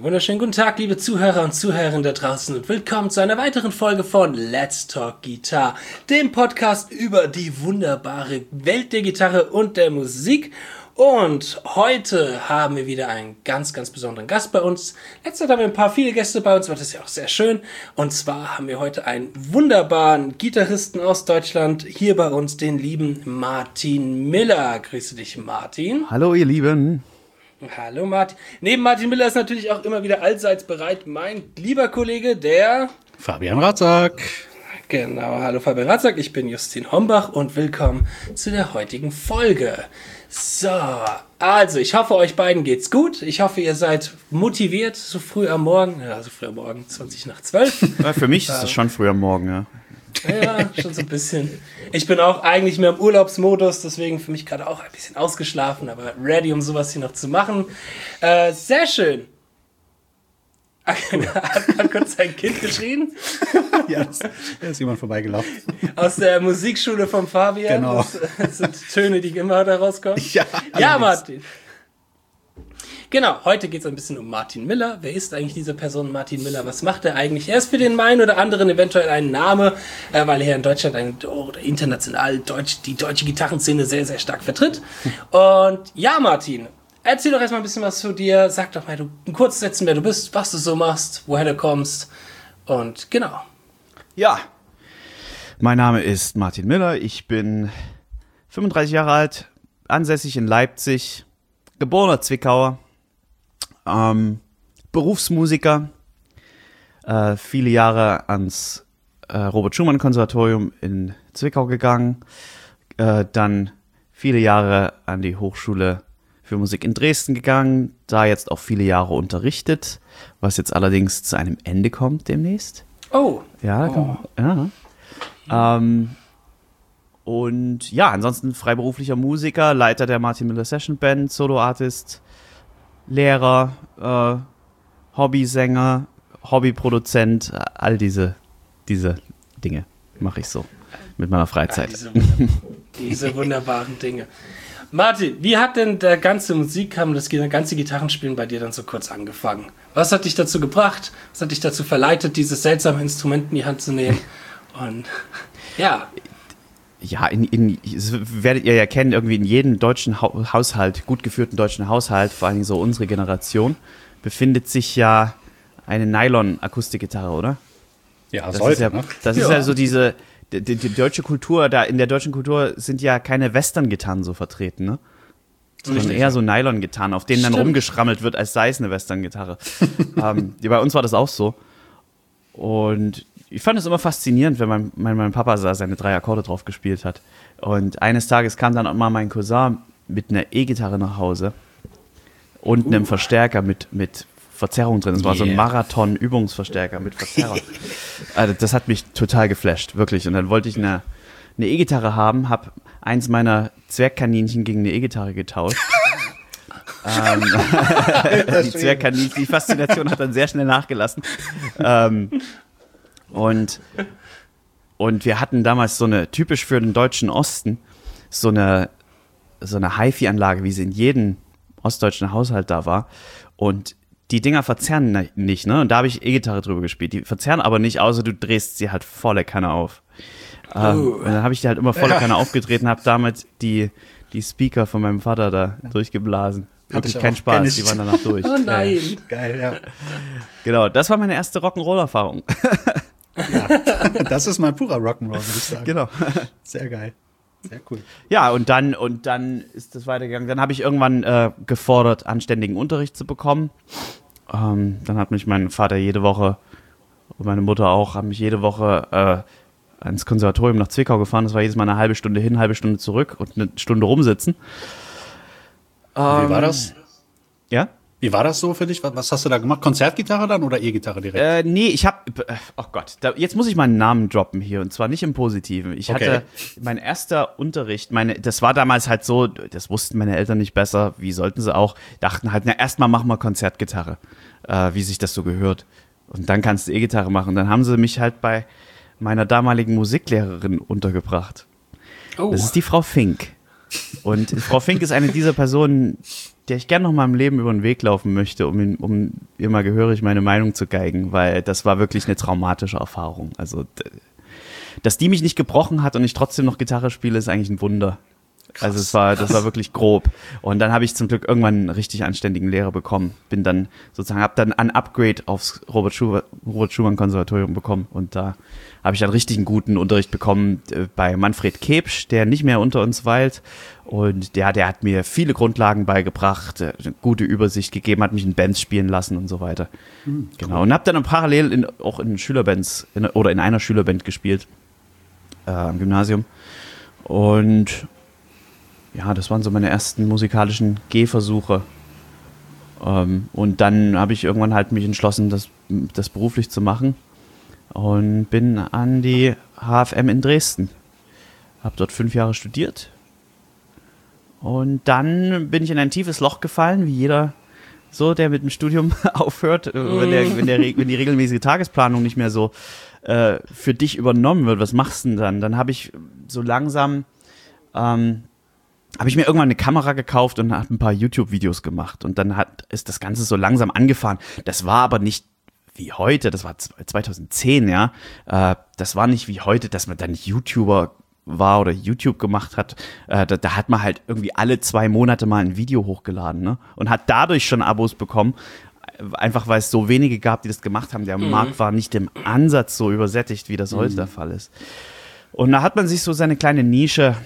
Wunderschönen guten Tag, liebe Zuhörer und Zuhörerinnen da draußen und willkommen zu einer weiteren Folge von Let's Talk Guitar, dem Podcast über die wunderbare Welt der Gitarre und der Musik. Und heute haben wir wieder einen ganz, ganz besonderen Gast bei uns. Letztes Mal haben wir viele Gäste bei uns, aber das ist ja auch sehr schön. Und zwar haben wir heute einen wunderbaren Gitarristen aus Deutschland hier bei uns, den lieben Martin Miller. Grüße dich, Martin. Hallo, ihr Lieben. Hallo Martin. Neben Martin Miller ist natürlich auch immer wieder allseits bereit mein lieber Kollege, der Fabian Ratzak. Genau, hallo Fabian Ratzak, ich bin Justin Hombach und willkommen zu der heutigen Folge. So, also ich hoffe, euch beiden geht's gut. Ich hoffe, ihr seid motiviert, so früh am Morgen, 20 nach 12. Ja, für mich ist es schon früh am Morgen, ja. Ja, schon so ein bisschen. Ich bin auch eigentlich mehr im Urlaubsmodus, deswegen für mich gerade auch ein bisschen ausgeschlafen, aber ready, um sowas hier noch zu machen. Sehr schön. Hat kurz ein Kind geschrien? Ja, da ist jemand vorbeigelaufen. Aus der Musikschule vom Fabian. Genau. Das sind Töne, die immer da rauskommen. Ja, Martin. Genau, heute geht es ein bisschen um Martin Miller. Wer ist eigentlich diese Person, Martin Miller? Was macht er eigentlich? Er ist für den einen oder anderen eventuell ein Name, weil er hier in Deutschland oder international die deutsche Gitarrenszene sehr, sehr stark vertritt. Und ja, Martin, erzähl doch erstmal ein bisschen was zu dir. Sag doch mal in Kurzsätzen, wer du bist, was du so machst, woher du kommst. Und genau. Ja, mein Name ist Martin Miller. Ich bin 35 Jahre alt, ansässig in Leipzig, geborener Zwickauer. Berufsmusiker, viele Jahre ans Robert-Schumann-Konservatorium in Zwickau gegangen, dann viele Jahre an die Hochschule für Musik in Dresden gegangen, da jetzt auch viele Jahre unterrichtet, was jetzt allerdings zu einem Ende kommt demnächst. Oh. Ja, ja. Und ja, ansonsten freiberuflicher Musiker, Leiter der Martin Miller Session Band, Solo-Artist, Lehrer, Hobbysänger, Hobbyproduzent, all diese Dinge mache ich so mit meiner Freizeit. Diese wunderbaren Dinge. Martin, wie hat denn das ganze Gitarrenspielen bei dir dann so kurz angefangen? Was hat dich dazu gebracht? Was hat dich dazu verleitet, dieses seltsame Instrument in die Hand zu nehmen? Und ja... Ja, das werdet ihr ja kennen, irgendwie in jedem deutschen Haushalt, gut geführten deutschen Haushalt, vor allem so unsere Generation, befindet sich ja eine Nylon-Akustikgitarre, oder? Ja, das sollte, ist ja, das ist ja so die deutsche Kultur, in der deutschen Kultur sind ja keine Western-Gitarren so vertreten, ne? Sondern eher so Nylon-Gitarren, auf denen dann rumgeschrammelt wird, als sei es eine Western-Gitarre. Bei uns war das auch so. Und ich fand es immer faszinierend, wenn mein Papa seine 3 Akkorde drauf gespielt hat. Und eines Tages kam dann auch mal mein Cousin mit einer E-Gitarre nach Hause und einem Verstärker mit Verzerrung drin. Das war so ein Marathon-Übungsverstärker mit Verzerrung. Also das hat mich total geflasht, wirklich. Und dann wollte ich eine E-Gitarre haben, habe eins meiner Zwergkaninchen gegen eine E-Gitarre getauscht. Die Zwergkaninchen, die Faszination hat dann sehr schnell nachgelassen. Und wir hatten damals so eine, typisch für den deutschen Osten, so eine HiFi-Anlage, wie sie in jedem ostdeutschen Haushalt da war. Und die Dinger verzerren nicht, ne? Und da habe ich E-Gitarre drüber gespielt. Die verzerren aber nicht, außer du drehst sie halt volle Kanne auf. Und dann habe ich die halt immer volle Kanne aufgedreht und habe damit die Speaker von meinem Vater da durchgeblasen. Wirklich kein Spaß, die waren danach durch. Oh nein. Ja. Geil, ja. Genau, das war meine erste Rock'n'Roll-Erfahrung. Ja, das ist mal purer Rock'n'Roll, würde ich sagen. Genau. Sehr geil. Sehr cool. Ja, und dann ist das weitergegangen. Dann habe ich irgendwann gefordert, anständigen Unterricht zu bekommen. Dann hat mich mein Vater jede Woche und meine Mutter auch, haben mich jede Woche ans Konservatorium nach Zwickau gefahren. Das war jedes Mal eine halbe Stunde hin, halbe Stunde zurück und eine Stunde rumsitzen. Wie war das? Ja? Wie war das so für dich? Was hast du da gemacht? Konzertgitarre dann oder E-Gitarre direkt? Nee, ich habe, oh Gott, jetzt muss ich meinen Namen droppen hier und zwar nicht im Positiven. Ich hatte mein erster Unterricht, das war damals halt so, das wussten meine Eltern nicht besser, wie sollten sie auch, dachten halt, erstmal machen wir Konzertgitarre, wie sich das so gehört. Und dann kannst du E-Gitarre machen. Dann haben sie mich halt bei meiner damaligen Musiklehrerin untergebracht. Oh. Das ist die Frau Fink. Und Frau Fink ist eine dieser Personen, der ich gerne noch mal im Leben über den Weg laufen möchte, um ihr mal gehörig meine Meinung zu geigen, weil das war wirklich eine traumatische Erfahrung. Also, dass die mich nicht gebrochen hat und ich trotzdem noch Gitarre spiele, ist eigentlich ein Wunder. Krass, also das war wirklich grob. Und dann habe ich zum Glück irgendwann einen richtig anständigen Lehrer bekommen. Habe dann ein Upgrade aufs Robert Schumann Konservatorium bekommen. Und da habe ich dann richtig einen guten Unterricht bekommen bei Manfred Kebsch, der nicht mehr unter uns weilt. Und der hat mir viele Grundlagen beigebracht, eine gute Übersicht gegeben, hat mich in Bands spielen lassen und so weiter. Genau. Und habe dann parallel auch in Schülerbands oder in einer Schülerband gespielt am Gymnasium. Und ja, das waren so meine ersten musikalischen Gehversuche. Und dann habe ich irgendwann halt mich entschlossen, das beruflich zu machen. Und bin an die HFM in Dresden. Habe dort 5 Jahre studiert. Und dann bin ich in ein tiefes Loch gefallen, wie jeder so, der mit dem Studium aufhört, wenn die regelmäßige Tagesplanung nicht mehr so für dich übernommen wird. Was machst du denn dann? Dann habe ich so langsam habe ich mir irgendwann eine Kamera gekauft und habe ein paar YouTube-Videos gemacht. Und dann ist das Ganze so langsam angefahren. Das war aber nicht wie heute, das war 2010, ja. Das war nicht wie heute, dass man dann YouTuber war oder YouTube gemacht hat. Da hat man halt irgendwie alle 2 Monate mal ein Video hochgeladen, ne? Und hat dadurch schon Abos bekommen. Einfach weil es so wenige gab, die das gemacht haben. Der Markt war nicht im Ansatz so übersättigt, wie das heute der Fall ist. Und da hat man sich so seine kleine Nische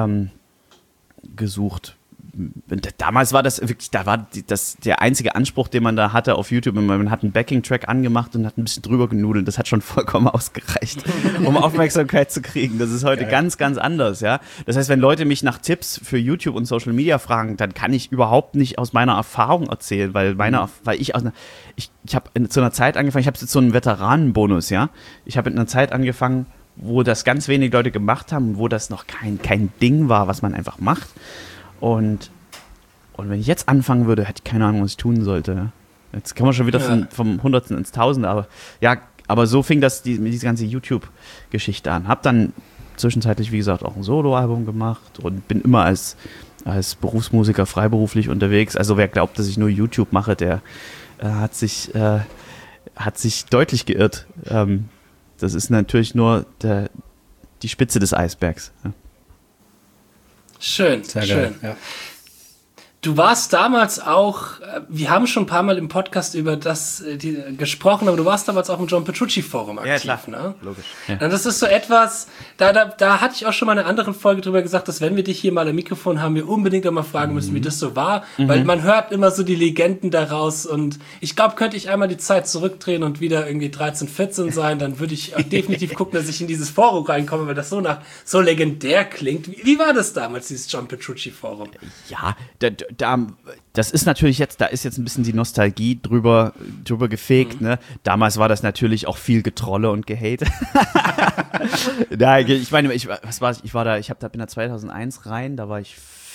gesucht. Damals war das wirklich, da war der einzige Anspruch, den man da hatte auf YouTube. Man hat einen Backing-Track angemacht und hat ein bisschen drüber genudelt. Das hat schon vollkommen ausgereicht, um Aufmerksamkeit zu kriegen. Das ist heute ganz, ganz anders, ja. Das heißt, wenn Leute mich nach Tipps für YouTube und Social Media fragen, dann kann ich überhaupt nicht aus meiner Erfahrung erzählen, weil ich habe zu einer Zeit angefangen, ich habe jetzt so einen Veteranenbonus, ja. Ich habe in einer Zeit angefangen, wo das ganz wenig Leute gemacht haben, wo das noch kein Ding war, was man einfach macht. Und wenn ich jetzt anfangen würde, hätte ich keine Ahnung, was ich tun sollte. Jetzt kann man schon wieder vom Hundertsten ins Tausende, aber so fing diese ganze YouTube-Geschichte an. Hab dann zwischenzeitlich, wie gesagt, auch ein Soloalbum gemacht und bin immer als Berufsmusiker freiberuflich unterwegs. Also wer glaubt, dass ich nur YouTube mache, der hat sich deutlich geirrt. Das ist natürlich nur die Spitze des Eisbergs. Ja. Schön, sehr schön. Geil, ja. Du warst damals auch, wir haben schon ein paar Mal im Podcast über das gesprochen, aber du warst damals auch im John Petrucci Forum aktiv, ja, klar. Ne? Logisch. Ja. Und das ist so etwas, da hatte ich auch schon mal in einer anderen Folge drüber gesagt, dass wenn wir dich hier mal am Mikrofon haben, wir unbedingt einmal fragen müssen, wie das so war, weil man hört immer so die Legenden daraus und ich glaube, könnte ich einmal die Zeit zurückdrehen und wieder irgendwie 13, 14 sein, dann würde ich definitiv gucken, dass ich in dieses Forum reinkomme, weil das so legendär klingt. Wie war das damals, dieses John Petrucci Forum? Ja, das ist natürlich da ist jetzt ein bisschen die Nostalgie drüber gefegt, ne? Damals war das natürlich auch viel Getrolle und Gehate. Ich meine, ich bin da 2001 rein, da war ich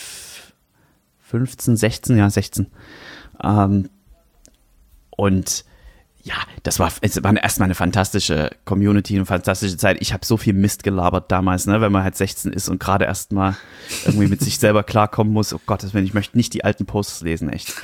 15, 16, 16. Und ja, es war erstmal eine fantastische Community, eine fantastische Zeit. Ich habe so viel Mist gelabert damals, ne, wenn man halt 16 ist und gerade erstmal irgendwie mit sich selber klarkommen muss. Oh Gottes Willen, ich möchte nicht die alten Posts lesen, echt.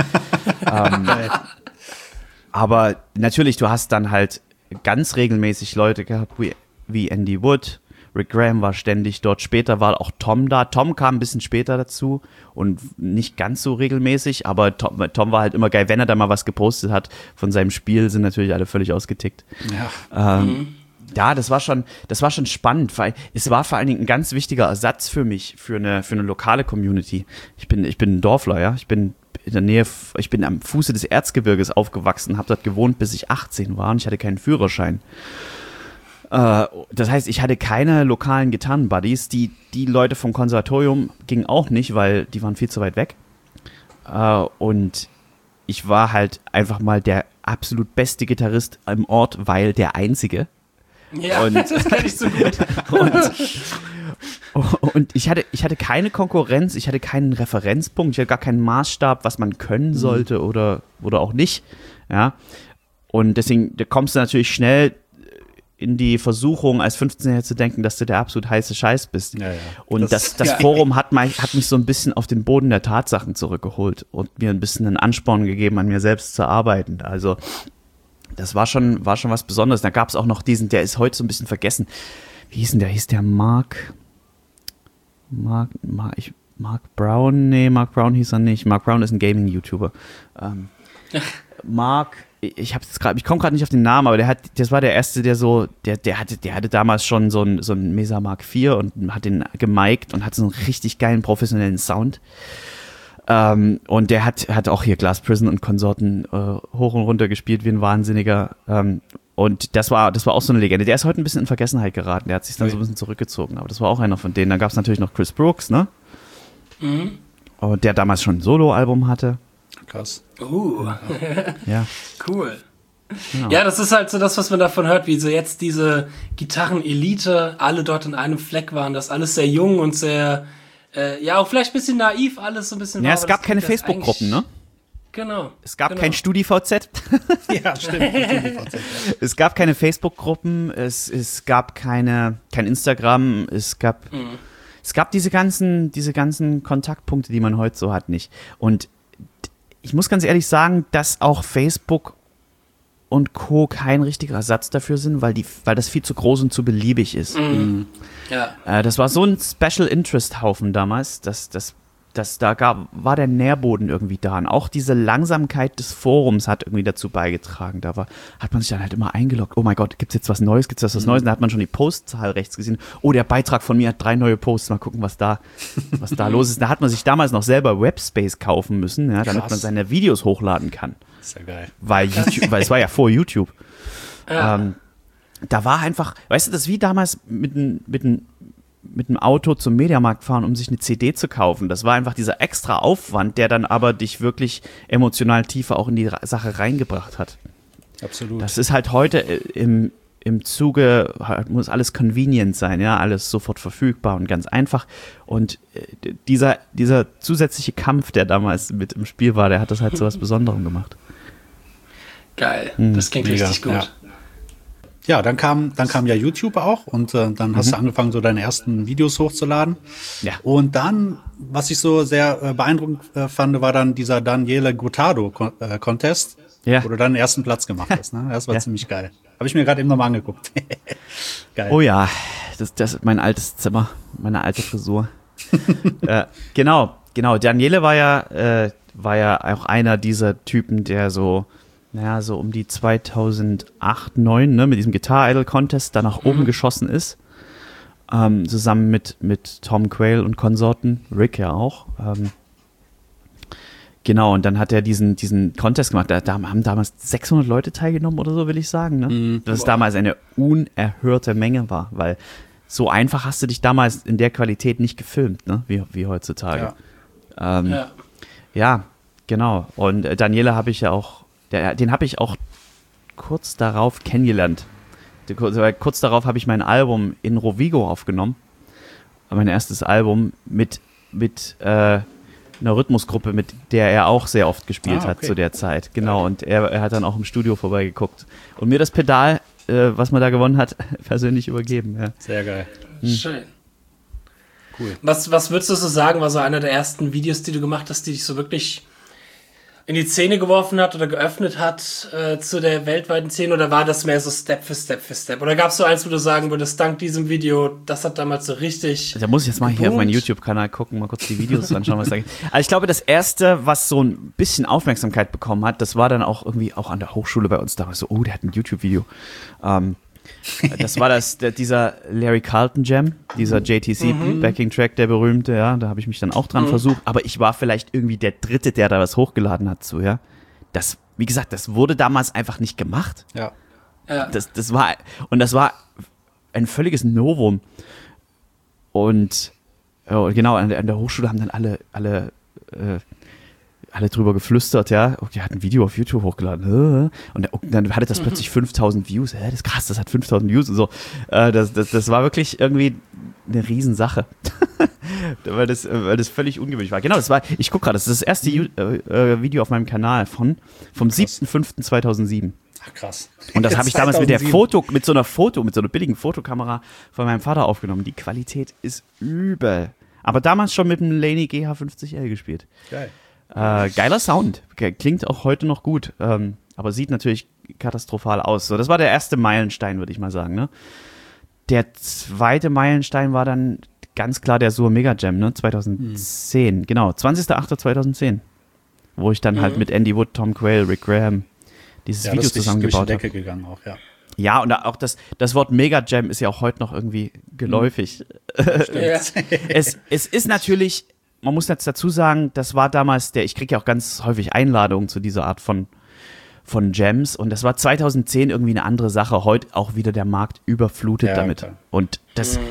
Aber natürlich, du hast dann halt ganz regelmäßig Leute gehabt, wie Andy Wood, Rick Graham war ständig dort. Später war auch Tom da. Tom kam ein bisschen später dazu und nicht ganz so regelmäßig, aber Tom war halt immer geil. Wenn er da mal was gepostet hat von seinem Spiel, sind natürlich alle völlig ausgetickt. Ja. Ja, das war schon spannend, weil es war vor allen Dingen ein ganz wichtiger Ersatz für mich, für eine lokale Community. Ich bin ein Dorfler, ja. Ich bin am Fuße des Erzgebirges aufgewachsen, habe dort gewohnt, bis ich 18 war und ich hatte keinen Führerschein. Das heißt, ich hatte keine lokalen Gitarrenbuddies. Die Leute vom Konservatorium gingen auch nicht, weil die waren viel zu weit weg. Und ich war halt einfach mal der absolut beste Gitarrist im Ort, weil der einzige. Ja, das kann ich so gut. Und ich hatte keine Konkurrenz, ich hatte keinen Referenzpunkt, ich hatte gar keinen Maßstab, was man können sollte oder auch nicht. Ja. Und deswegen, da kommst du natürlich schnell in die Versuchung, als 15-Jähriger zu denken, dass du der absolut heiße Scheiß bist. Ja. Und das Forum hat mich so ein bisschen auf den Boden der Tatsachen zurückgeholt und mir ein bisschen einen Ansporn gegeben, an mir selbst zu arbeiten. Also das war schon was Besonderes. Da gab es auch noch diesen, der ist heute so ein bisschen vergessen. Wie hieß denn der? Hieß der Mark Brown? Nee, Mark Brown hieß er nicht. Mark Brown ist ein Gaming-YouTuber. Ich komme gerade nicht auf den Namen, aber das war der erste, der hatte damals schon so ein Mesa Mark IV und hat den gemiked und hat so einen richtig geilen professionellen Sound. Und der hat auch hier Glass Prison und Konsorten hoch und runter gespielt wie ein Wahnsinniger. Und das war auch so eine Legende. Der ist heute ein bisschen in Vergessenheit geraten. Der hat sich dann so ein bisschen zurückgezogen. Aber das war auch einer von denen. Dann gab es natürlich noch Chris Brooks, ne? Mhm. Und der damals schon ein Solo-Album hatte. Krass. Ja. Cool. Genau. Ja, das ist halt so das, was man davon hört, wie so jetzt diese Gitarrenelite alle dort in einem Fleck waren. Das alles sehr jung und sehr, auch vielleicht ein bisschen naiv, alles so ein bisschen. Ja, es gab keine Facebook-Gruppen, ne? Genau. Es gab kein StudiVZ. Ja, stimmt. Es gab keine Facebook-Gruppen, es gab kein Instagram, es gab diese ganzen Kontaktpunkte, die man heute so hat, nicht. Und ich muss ganz ehrlich sagen, dass auch Facebook und Co. kein richtiger Ersatz dafür sind, weil das viel zu groß und zu beliebig ist. Mhm. Ja. Das war so ein Special-Interest-Haufen damals, war der Nährboden irgendwie da. Und auch diese Langsamkeit des Forums hat irgendwie dazu beigetragen. Hat man sich dann halt immer eingeloggt. Oh mein Gott, gibt's jetzt was Neues? Und da hat man schon die Postzahl rechts gesehen. Oh, der Beitrag von mir hat 3 neue Posts. Mal gucken, was da los ist. Da hat man sich damals noch selber Webspace kaufen müssen, ja, damit man seine Videos hochladen kann. Ist ja geil. Weil es war ja vor YouTube. Ja. Da war einfach, weißt du, das ist wie damals mit dem Auto zum Mediamarkt fahren, um sich eine CD zu kaufen. Das war einfach dieser extra Aufwand, der dann aber dich wirklich emotional tiefer auch in die Sache reingebracht hat. Absolut. Das ist halt heute im Zuge, muss alles convenient sein, ja, alles sofort verfügbar und ganz einfach. Und dieser zusätzliche Kampf, der damals mit im Spiel war, der hat das halt so was Besonderem gemacht. Geil, das klingt Mega, richtig gut. Ja, dann kam ja YouTube auch und dann hast du angefangen, so deine ersten Videos hochzuladen. Ja. Und dann, was ich so sehr beeindruckend fand, war dann dieser Daniele Gottardo Contest, wo du dann den ersten Platz gemacht hast. Ne? Das war ziemlich geil. Habe ich mir gerade eben nochmal angeguckt. Geil. Oh ja, das ist mein altes Zimmer, meine alte Frisur. Genau. Daniele war ja auch einer dieser Typen, der so um die 2008, 2009, ne, mit diesem Guitar Idol Contest da nach oben geschossen ist. Zusammen mit Tom Quayle und Konsorten, Rick ja auch. Genau, und dann hat er diesen Contest gemacht. Da haben damals 600 Leute teilgenommen oder so, will ich sagen. Ne? Das damals eine unerhörte Menge war, weil so einfach hast du dich damals in der Qualität nicht gefilmt, ne, wie heutzutage. Ja, genau. Und Daniele habe ich ja auch, den habe ich auch kurz darauf kennengelernt. Kurz darauf habe ich mein Album in Rovigo aufgenommen. Mein erstes Album mit einer Rhythmusgruppe, mit der er auch sehr oft gespielt hat zu der Zeit. Genau, und er hat dann auch im Studio vorbeigeguckt und mir das Pedal, was man da gewonnen hat, persönlich übergeben. Ja. Sehr geil. Schön. Cool. Was würdest du so sagen, war so einer der ersten Videos, die du gemacht hast, die dich so wirklich in die Szene geworfen hat oder geöffnet hat zu der weltweiten Szene, oder war das mehr so Step für Step für Step? Oder gab es so eins, wo du sagen würdest, dank diesem Video, das hat damals so richtig Da muss ich jetzt mal hier auf meinen YouTube-Kanal gucken, mal kurz die Videos anschauen, was da geht. Also ich glaube, das erste, was so ein bisschen Aufmerksamkeit bekommen hat, das war dann auch irgendwie auch an der Hochschule bei uns damals so, der hat ein YouTube-Video. Das war dieser Larry Carlton Jam, dieser JTC-Backing-Track, der berühmte, ja, da habe ich mich dann auch dran versucht, aber ich war vielleicht irgendwie der Dritte, der da was hochgeladen hat, so, ja. Wie gesagt, das wurde damals einfach nicht gemacht. Ja. Das war ein völliges Novum. Und genau, an der Hochschule haben dann alle drüber geflüstert, ja. Oh, der hat ein Video auf YouTube hochgeladen. Und dann hatte das plötzlich 5000 Views. Das ist krass, das hat 5000 Views und so. Das war wirklich irgendwie eine Riesensache. weil das völlig ungewöhnlich war. Genau, ich gucke gerade, das ist das erste Video auf meinem Kanal vom 7.5.2007. Krass. Und das habe ich damals mit so einer billigen Fotokamera von meinem Vater aufgenommen. Die Qualität ist übel. Aber damals schon mit dem Laney GH50L gespielt. Geil. Geiler Sound. Klingt auch heute noch gut. Aber sieht natürlich katastrophal aus. So, das war der erste Meilenstein, würde ich mal sagen. Ne? Der zweite Meilenstein war dann ganz klar der Sur Mega Jam, ne? 2010. Genau, 20.08.2010. Wo ich dann halt mit Andy Wood, Tom Quayle, Rick Graham dieses Video zusammengebaut habe. Durch die Decke gegangen auch, ja. Ja, und auch das Wort Mega Jam ist ja auch heute noch irgendwie geläufig. Es ist natürlich, man muss jetzt dazu sagen, das war damals ich kriege ja auch ganz häufig Einladungen zu dieser Art von Jams und das war 2010 irgendwie eine andere Sache. Heute auch wieder der Markt überflutet damit. Klar. Und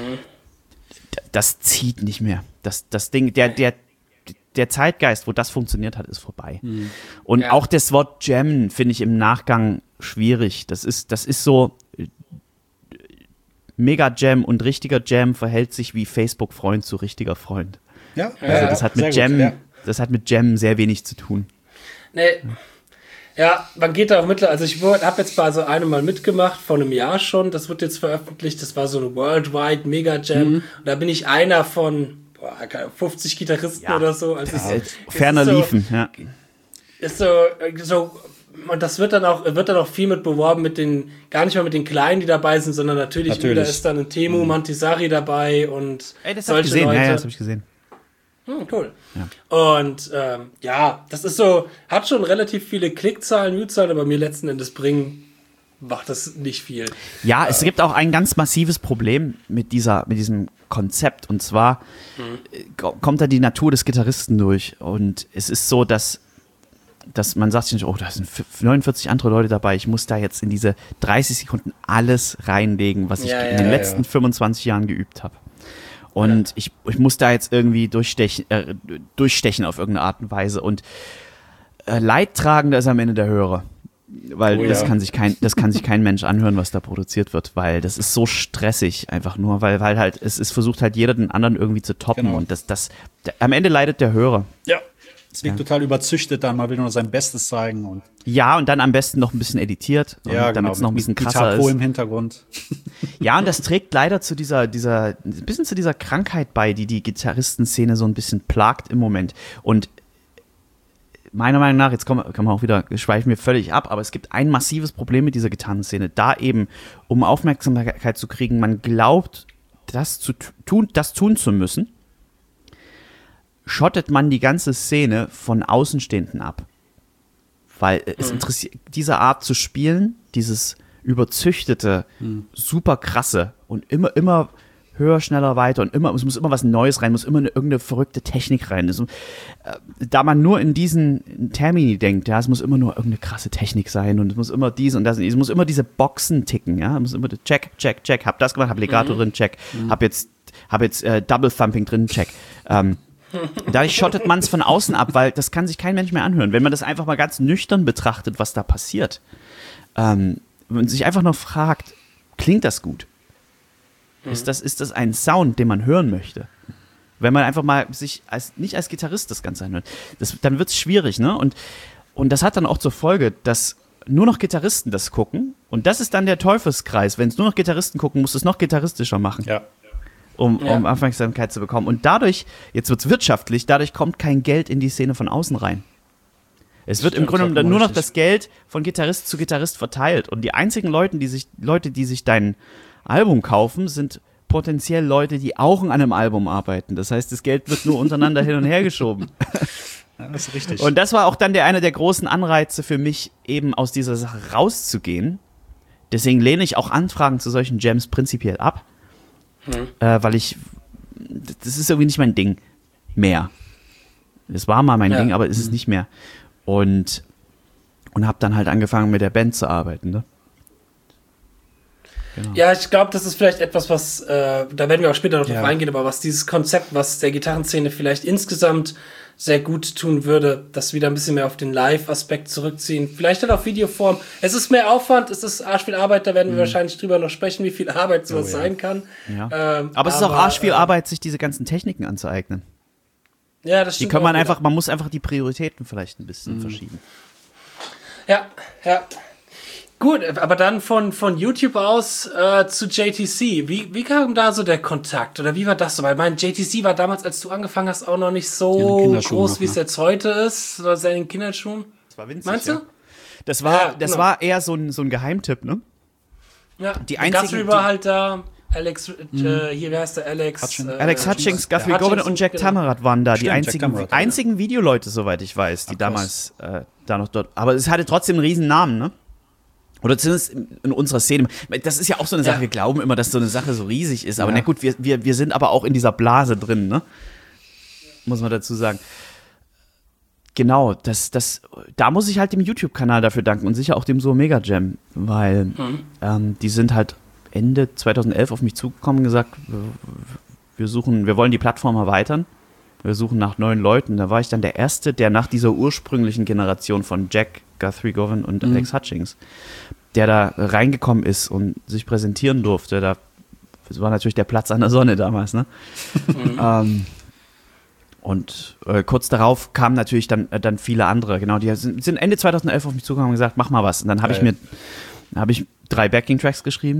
das zieht nicht mehr. Das Ding, der Zeitgeist, wo das funktioniert hat, ist vorbei. Und auch das Wort Jam finde ich im Nachgang schwierig. Das ist so, Mega Jam und richtiger Jam verhält sich wie Facebook-Freund zu richtiger Freund. Ja, also das hat mit Jam sehr wenig zu tun. Nee. Ja, man geht da auch mittlerweile, also ich habe jetzt bei so einem mal mitgemacht, vor einem Jahr schon, das wird jetzt veröffentlicht, das war so eine Worldwide Mega Jam und da bin ich einer von 50 Gitarristen oder so. Also ferner liefen, ja. Ist so, und das wird dann auch viel mit beworben gar nicht mal mit den Kleinen, die dabei sind, sondern natürlich. Da ist dann ein Temu Mantisari dabei und das solche Leute. Ja, das habe ich gesehen. Cool. Ja. Und das ist so, hat schon relativ viele Klickzahlen, Viewzahlen, aber mir letzten Endes macht das nicht viel. Ja, es gibt auch ein ganz massives Problem mit diesem Konzept. Und zwar kommt da die Natur des Gitarristen durch. Und es ist so, dass man sagt sich nicht, da sind 49 andere Leute dabei, ich muss da jetzt in diese 30 Sekunden alles reinlegen, was ich in den letzten 25 Jahren geübt habe. Und ich muss da jetzt irgendwie durchstechen auf irgendeine Art und Weise. Und Leidtragender ist am Ende der Hörer. Weil das kann sich kein Mensch anhören, was da produziert wird, weil das ist so stressig einfach nur, weil halt es versucht halt jeder den anderen irgendwie zu toppen und am Ende leidet der Hörer. Ja. Es wirkt total überzüchtet dann, man will nur sein Bestes zeigen und dann am besten noch ein bisschen editiert, damit es noch ein bisschen krasser ist. Im Hintergrund. Ja, und das trägt leider zu dieser Krankheit bei, die Gitarristenszene so ein bisschen plagt im Moment. Und meiner Meinung nach, jetzt schweifen wir völlig ab, aber es gibt ein massives Problem mit dieser Gitarrenszene. Da eben, um Aufmerksamkeit zu kriegen, man glaubt, das tun zu müssen, schottet man die ganze Szene von Außenstehenden ab. Weil es interessiert, diese Art zu spielen, dieses überzüchtete, super krasse und immer höher, schneller, weiter und es muss immer was Neues rein, muss immer irgendeine verrückte Technik rein. Da man nur in diesen Termini denkt, es muss immer nur irgendeine krasse Technik sein und es muss immer dies und das, es muss immer diese Boxen ticken, es muss immer check, hab das gemacht, hab Legato drin, check, hab jetzt Double Thumping drin, check. Dadurch schottet man es von außen ab, weil das kann sich kein Mensch mehr anhören. Wenn man das einfach mal ganz nüchtern betrachtet, was da passiert, wenn man sich einfach nur fragt, klingt das gut? Ist das ein Sound, den man hören möchte? Wenn man einfach mal sich nicht als Gitarrist das Ganze anhört, dann wird es schwierig, ne? Und das hat dann auch zur Folge, dass nur noch Gitarristen das gucken und das ist dann der Teufelskreis. Wenn es nur noch Gitarristen gucken, musst du es noch gitarristischer machen. Ja. Um Aufmerksamkeit zu bekommen. Und dadurch, jetzt wird es wirtschaftlich, dadurch kommt kein Geld in die Szene von außen rein. Es wird im Grunde genommen nur noch das Geld von Gitarrist zu Gitarrist verteilt. Und die einzigen Leute, die sich dein Album kaufen, sind potenziell Leute, die auch an einem Album arbeiten. Das heißt, das Geld wird nur untereinander hin und her geschoben. Ja, das ist richtig. Und das war auch dann einer der großen Anreize für mich, eben aus dieser Sache rauszugehen. Deswegen lehne ich auch Anfragen zu solchen Jams prinzipiell ab. Weil das ist irgendwie nicht mein Ding mehr. Es war mal mein Ding, aber es ist nicht mehr. Und habe dann halt angefangen, mit der Band zu arbeiten, ne? Genau. Ja, ich glaube, das ist vielleicht etwas, was, da werden wir auch später noch drauf eingehen, aber was dieses Konzept, was der Gitarrenszene vielleicht insgesamt sehr gut tun würde, das wieder ein bisschen mehr auf den Live-Aspekt zurückziehen. Vielleicht dann auf Videoform. Es ist mehr Aufwand, es ist arsch viel Arbeit, da werden wir wahrscheinlich drüber noch sprechen, wie viel Arbeit sowas sein kann. Ja. Aber es ist auch arsch viel Arbeit, sich diese ganzen Techniken anzueignen. Ja, das stimmt. Man muss einfach die Prioritäten vielleicht ein bisschen verschieben. Ja. Gut, aber dann von YouTube aus zu JTC. Wie kam da so der Kontakt? Oder wie war das so? Weil mein JTC war damals, als du angefangen hast, auch noch nicht so groß, wie es jetzt heute ist. Oder in den Kinderschuhen. Das war winzig, meinst du? Ja. Das war eher so ein Geheimtipp, ne? Ja, die einzigen, Guthrie war halt da. Alex, hier, wie heißt der? Alex Hutchings, Guthrie Govan und Jack Tammerat waren da. Stimmt, die einzigen Videoleute, soweit ich weiß, die damals da noch dort. Aber es hatte trotzdem einen riesen Namen, ne? Oder zumindest in unserer Szene. Das ist ja auch so eine Sache, wir glauben immer, dass so eine Sache so riesig ist. Aber na gut, wir sind aber auch in dieser Blase drin, ne? Muss man dazu sagen. Genau, da muss ich halt dem YouTube-Kanal dafür danken und sicher auch dem So Mega Jam, weil die sind halt Ende 2011 auf mich zugekommen und gesagt, wir wollen die Plattform erweitern, wir suchen nach neuen Leuten. Da war ich dann der Erste, der nach dieser ursprünglichen Generation von Jack, Guthrie Govan und Alex Hutchings, der da reingekommen ist und sich präsentieren durfte. Das war natürlich der Platz an der Sonne damals, ne? Und kurz darauf kamen natürlich dann viele andere, genau, die sind Ende 2011 auf mich zugekommen und gesagt, mach mal was. Und dann habe ich 3 Backing-Tracks geschrieben,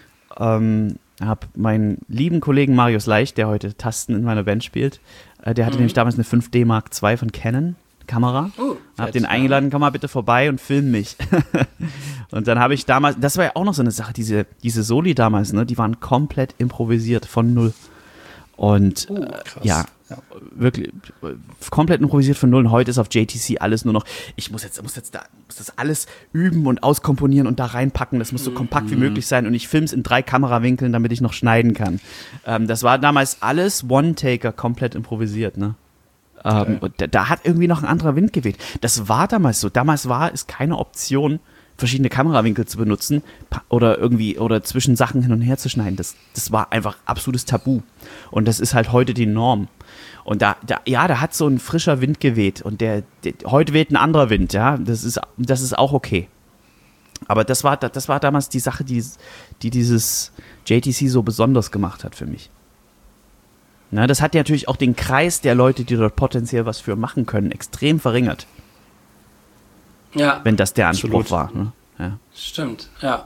habe meinen lieben Kollegen Marius Leicht, der heute Tasten in meiner Band spielt, der hatte nämlich damals eine 5D Mark II von Canon Kamera, habe den eingeladen, komm mal bitte vorbei und film mich. Und dann habe ich damals, das war ja auch noch so eine Sache, diese Soli damals, ne, die waren komplett improvisiert von null. Und ja, wirklich komplett improvisiert von null. Und heute ist auf JTC alles nur noch, ich muss das alles üben und auskomponieren und da reinpacken. Das muss so kompakt wie möglich sein. Und ich filme es in 3 Kamerawinkeln, damit ich noch schneiden kann. Das war damals alles One-Taker, komplett improvisiert, ne? Und da hat irgendwie noch ein anderer Wind geweht. Das war damals so. Damals war es keine Option, verschiedene Kamerawinkel zu benutzen oder zwischen Sachen hin und her zu schneiden. Das war einfach absolutes Tabu. Und das ist halt heute die Norm. Und da hat so ein frischer Wind geweht. Und heute weht ein anderer Wind, ja. Das ist auch okay. Aber das war damals die Sache, die dieses JTC so besonders gemacht hat für mich. Na, das hat ja natürlich auch den Kreis der Leute, die dort potenziell was für machen können, extrem verringert. Ja. Wenn das der Anspruch war. Ne? Ja. Stimmt, ja.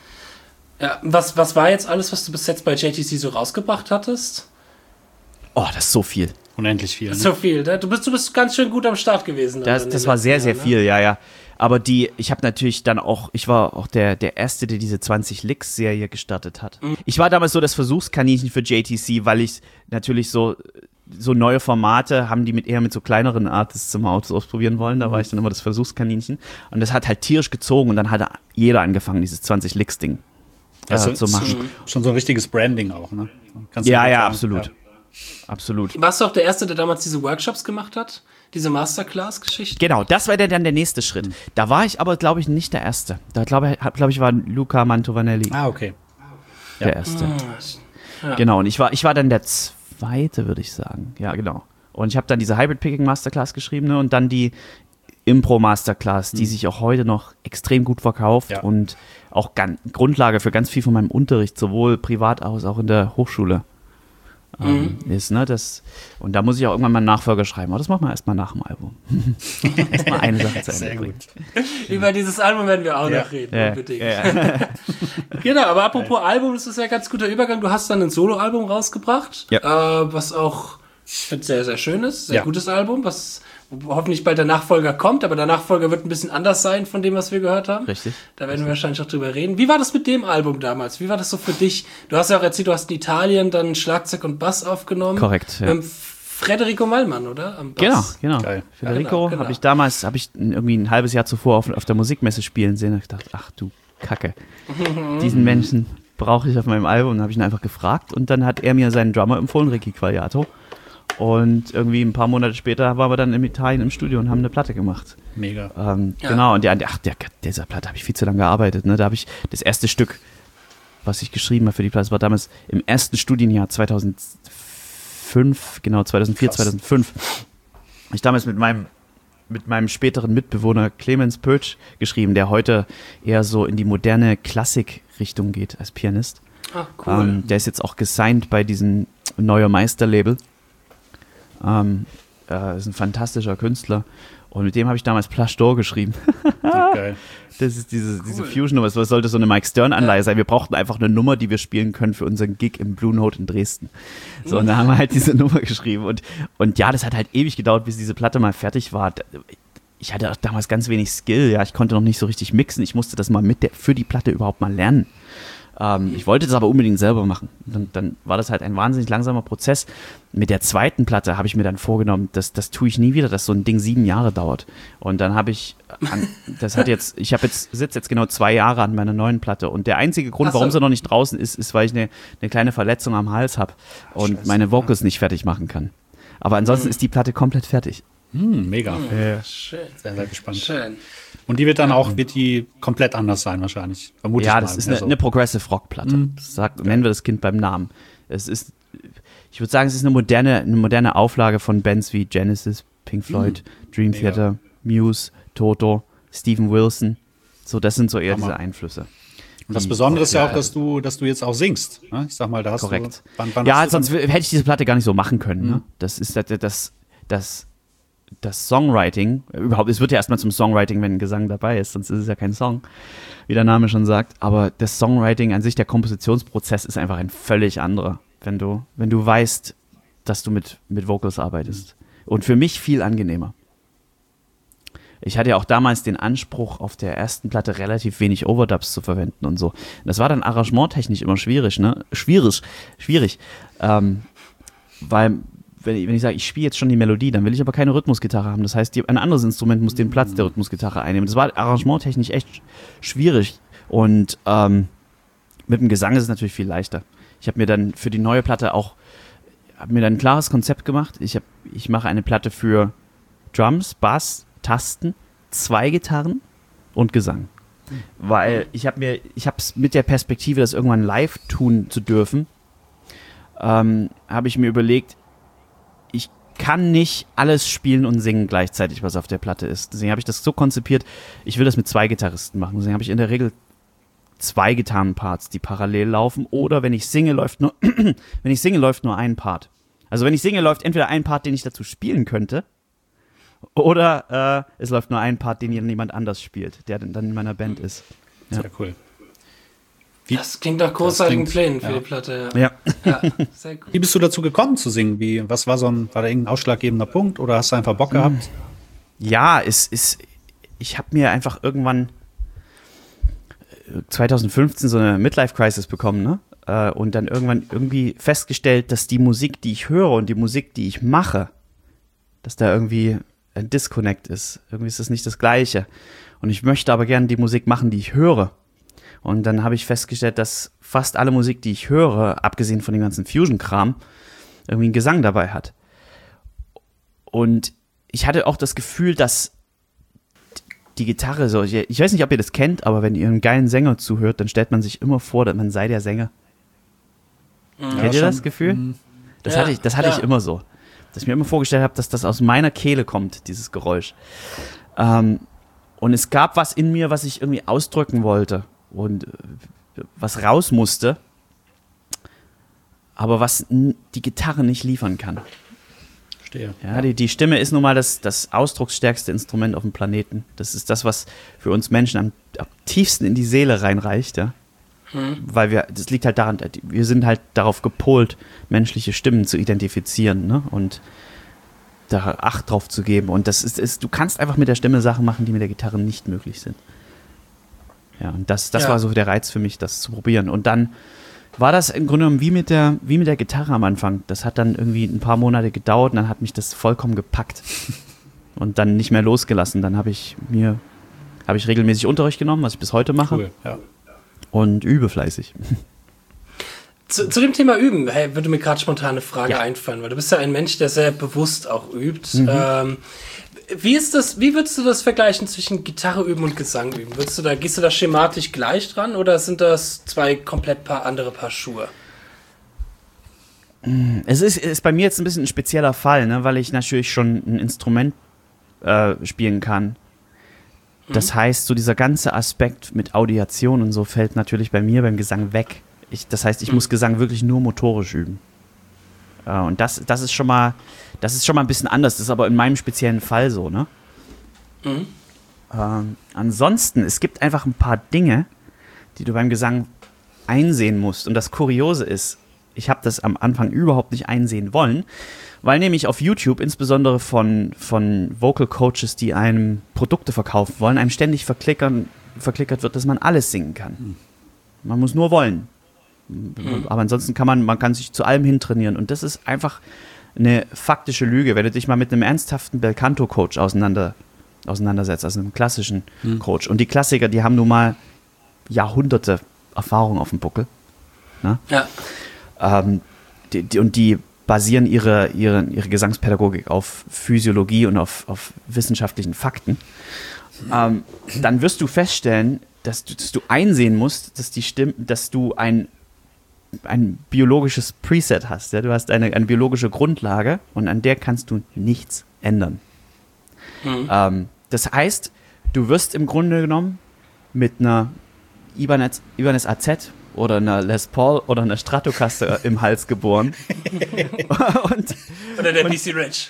Was war jetzt alles, was du bis jetzt bei JTC so rausgebracht hattest? Oh, das ist so viel. Unendlich viel. Ne? So viel, ne? Du bist ganz schön gut am Start gewesen. Das war sehr, sehr viel, ja. Aber ich habe natürlich dann ich war auch der Erste, der diese 20 Licks-Serie gestartet hat. Ich war damals so das Versuchskaninchen für JTC, weil ich natürlich so neue Formate haben die eher mit so kleineren Artists zum ausprobieren wollen. Da war ich dann immer das Versuchskaninchen. Und das hat halt tierisch gezogen und dann hat jeder angefangen, dieses 20 Licks-Ding zu machen. Schon so ein richtiges Branding auch, ne? Ja, absolut. Ja. Absolut. Warst du auch der Erste, der damals diese Workshops gemacht hat? Diese Masterclass-Geschichte? Genau, das war dann der nächste Schritt. Da war ich aber, glaube ich, nicht der Erste. Da glaube ich, war Luca Mantovanelli. Ah, okay. Der Erste. Ja. Genau, und ich war dann der Zweite, würde ich sagen. Ja, genau. Und ich habe dann diese Hybrid-Picking-Masterclass geschrieben, ne, und dann die Impro-Masterclass, die sich auch heute noch extrem gut verkauft und auch Grundlage für ganz viel von meinem Unterricht, sowohl privat als auch in der Hochschule. Ist, ne, und da muss ich auch irgendwann mal einen Nachfolger schreiben, aber das machen wir erstmal nach dem Album. Erstmal eine Sache zu Ende bringen. Über dieses Album werden wir auch noch reden, unbedingt. Ja. Genau, aber apropos Album, das ist ja ein ganz guter Übergang. Du hast dann ein Solo-Album rausgebracht, was auch sehr, sehr schön ist, sehr gutes Album, was hoffentlich bald der Nachfolger kommt, aber der Nachfolger wird ein bisschen anders sein von dem, was wir gehört haben. Richtig. Da werden wir wahrscheinlich auch drüber reden. Wie war das mit dem Album damals? Wie war das so für dich? Du hast ja auch erzählt, du hast in Italien dann Schlagzeug und Bass aufgenommen. Korrekt, ja. Federico Mallmann, oder? Am Bass. Genau. Geil. Federico habe ich damals, irgendwie ein halbes Jahr zuvor auf der Musikmesse spielen sehen. Und ich dachte, ach du Kacke, diesen Menschen brauche ich auf meinem Album. Und dann habe ich ihn einfach gefragt und dann hat er mir seinen Drummer empfohlen, Ricky Quagliato. Und irgendwie ein paar Monate später waren wir dann in Italien im Studio und haben eine Platte gemacht. Mega. Genau, und dieser Platte habe ich viel zu lange gearbeitet. Ne? Da habe ich das erste Stück, was ich geschrieben habe für die Platte, war damals im ersten Studienjahr 2005, genau, 2004, Krass. 2005. Habe ich damals mit meinem späteren Mitbewohner Clemens Pötsch geschrieben, der heute eher so in die moderne Klassik-Richtung geht als Pianist. Ah, cool. Der ist jetzt auch gesigned bei diesem Neue Meister-Label. Ist ein fantastischer Künstler. Und mit dem habe ich damals Plush Door geschrieben. Okay. Das ist diese Fusion-Nummer. Das sollte so eine Mike Stern-Anleihe sein. Wir brauchten einfach eine Nummer, die wir spielen können für unseren Gig im Blue Note in Dresden. So, und da haben wir halt diese Nummer geschrieben. Und ja, das hat halt ewig gedauert, bis diese Platte mal fertig war. Ich hatte auch damals ganz wenig Skill. Ja, ich konnte noch nicht so richtig mixen. Ich musste das mal für die Platte überhaupt mal lernen. Ich wollte das aber unbedingt selber machen. Dann war das halt ein wahnsinnig langsamer Prozess. Mit der zweiten Platte habe ich mir dann vorgenommen, das tue ich nie wieder, dass so ein Ding 7 Jahre dauert. Und dann habe ich, sitze jetzt genau 2 Jahre an meiner neuen Platte. Und der einzige Grund, warum sie noch nicht draußen ist, weil ich eine kleine Verletzung am Hals habe und meine Vocals nicht fertig machen kann. Aber ansonsten ist die Platte komplett fertig. Mega. Ja. Schön. Sehr, sehr gespannt. Schön. Und die wird die komplett anders sein wahrscheinlich. Vermute ich mal. Das ist eine Progressive Rock Platte. Nennen wir das Kind beim Namen. Ich würde sagen, es ist eine moderne Auflage von Bands wie Genesis, Pink Floyd, Dream Theater, Muse, Toto, Steven Wilson. So, das sind so eher diese Einflüsse. Und das Besondere ist ja auch, dass du jetzt auch singst. Ne? Ich sag mal, da hast korrekt. du... Sonst hätte ich diese Platte gar nicht so machen können. Ne? Das ist das Songwriting, überhaupt, es wird ja erstmal zum Songwriting, wenn ein Gesang dabei ist, sonst ist es ja kein Song, wie der Name schon sagt, aber das Songwriting an sich, der Kompositionsprozess ist einfach ein völlig anderer, wenn du weißt, dass du mit Vocals arbeitest. Und für mich viel angenehmer. Ich hatte ja auch damals den Anspruch, auf der ersten Platte relativ wenig Overdubs zu verwenden und so. Und das war dann arrangementtechnisch immer schwierig, ne? Schwierig. Weil wenn ich sage, ich spiele jetzt schon die Melodie, dann will ich aber keine Rhythmusgitarre haben. Das heißt, ein anderes Instrument muss den Platz der Rhythmusgitarre einnehmen. Das war arrangementtechnisch echt schwierig. Und mit dem Gesang ist es natürlich viel leichter. Ich habe mir dann für die neue Platte ein klares Konzept gemacht. Ich mache eine Platte für Drums, Bass, Tasten, 2 Gitarren und Gesang. Weil ich habe es mit der Perspektive, das irgendwann live tun zu dürfen, habe ich mir überlegt, ich kann nicht alles spielen und singen gleichzeitig, was auf der Platte ist. Deswegen habe ich das so konzipiert, ich will das mit 2 Gitarristen machen. Deswegen habe ich in der Regel 2 Gitarrenparts, die parallel laufen. Oder wenn ich singe, läuft nur ein Part. Also wenn ich singe, läuft entweder ein Part, den ich dazu spielen könnte, oder es läuft nur ein Part, den jemand anders spielt, der dann in meiner Band ist. Ja. Sehr cool. Das klingt nach großartigen Plänen für die Platte. Ja. Sehr cool. Wie bist du dazu gekommen zu singen? Was war war da irgendein ausschlaggebender Punkt oder hast du einfach Bock gehabt? Ja, ich habe mir einfach irgendwann 2015 so eine Midlife-Crisis bekommen, ne? Und dann irgendwann irgendwie festgestellt, dass die Musik, die ich höre und die Musik, die ich mache, dass da irgendwie ein Disconnect ist. Irgendwie ist das nicht das Gleiche. Und ich möchte aber gerne die Musik machen, die ich höre. Und dann habe ich festgestellt, dass fast alle Musik, die ich höre, abgesehen von dem ganzen Fusion-Kram, irgendwie einen Gesang dabei hat. Und ich hatte auch das Gefühl, dass die Gitarre so, ich weiß nicht, ob ihr das kennt, aber wenn ihr einen geilen Sänger zuhört, dann stellt man sich immer vor, dass man sei der Sänger. Kennt ihr das Gefühl? Das hatte ich immer so. Dass ich mir immer vorgestellt habe, dass das aus meiner Kehle kommt, dieses Geräusch. Und es gab was in mir, was ich irgendwie ausdrücken wollte. Und was raus musste, aber was die Gitarre nicht liefern kann. Verstehe. Ja, die Stimme ist nun mal das ausdrucksstärkste Instrument auf dem Planeten. Das ist das, was für uns Menschen am tiefsten in die Seele reinreicht, ja. Weil das liegt halt daran, wir sind halt darauf gepolt, menschliche Stimmen zu identifizieren, ne? Und da Acht drauf zu geben. Und du kannst einfach mit der Stimme Sachen machen, die mit der Gitarre nicht möglich sind. Ja, und das war so der Reiz für mich, das zu probieren. Und dann war das im Grunde genommen wie mit der Gitarre am Anfang. Das hat dann irgendwie ein paar Monate gedauert und dann hat mich das vollkommen gepackt und dann nicht mehr losgelassen. Dann habe ich regelmäßig Unterricht genommen, was ich bis heute mache. Cool, ja. Und übe fleißig. Zu dem Thema Üben, würde mir gerade spontan eine Frage einfallen, weil du bist ja ein Mensch, der sehr bewusst auch übt. Wie würdest du das vergleichen zwischen Gitarre üben und Gesang üben? Gehst du da schematisch gleich dran oder sind das 2 komplett andere Paar Schuhe? Es ist bei mir jetzt ein bisschen ein spezieller Fall, ne, weil ich natürlich schon ein Instrument spielen kann. Das heißt, so dieser ganze Aspekt mit Audiation und so fällt natürlich bei mir beim Gesang weg. Das heißt, ich muss Gesang wirklich nur motorisch üben. Und das ist schon mal ein bisschen anders. Das ist aber in meinem speziellen Fall so, ne? Ansonsten, es gibt einfach ein paar Dinge, die du beim Gesang einsehen musst. Und das Kuriose ist, ich habe das am Anfang überhaupt nicht einsehen wollen, weil nämlich auf YouTube, insbesondere von Vocal Coaches, die einem Produkte verkaufen wollen, einem ständig verklickert wird, dass man alles singen kann. Man muss nur wollen. Aber ansonsten kann man sich zu allem hintrainieren. Und das ist einfach eine faktische Lüge. Wenn du dich mal mit einem ernsthaften Belcanto-Coach auseinandersetzt, also einem klassischen Coach. Und die Klassiker, die haben nun mal Jahrhunderte Erfahrung auf dem Buckel. Ne? Ja. Die basieren ihre Gesangspädagogik auf Physiologie und auf wissenschaftlichen Fakten. Dann wirst du feststellen, dass du einsehen musst, dass du ein biologisches Preset hast. Ja? Du hast eine biologische Grundlage und an der kannst du nichts ändern. Das heißt, du wirst im Grunde genommen mit einer Ibanez AZ oder einer Les Paul oder einer Stratocaster im Hals geboren. Oder der PC Rich.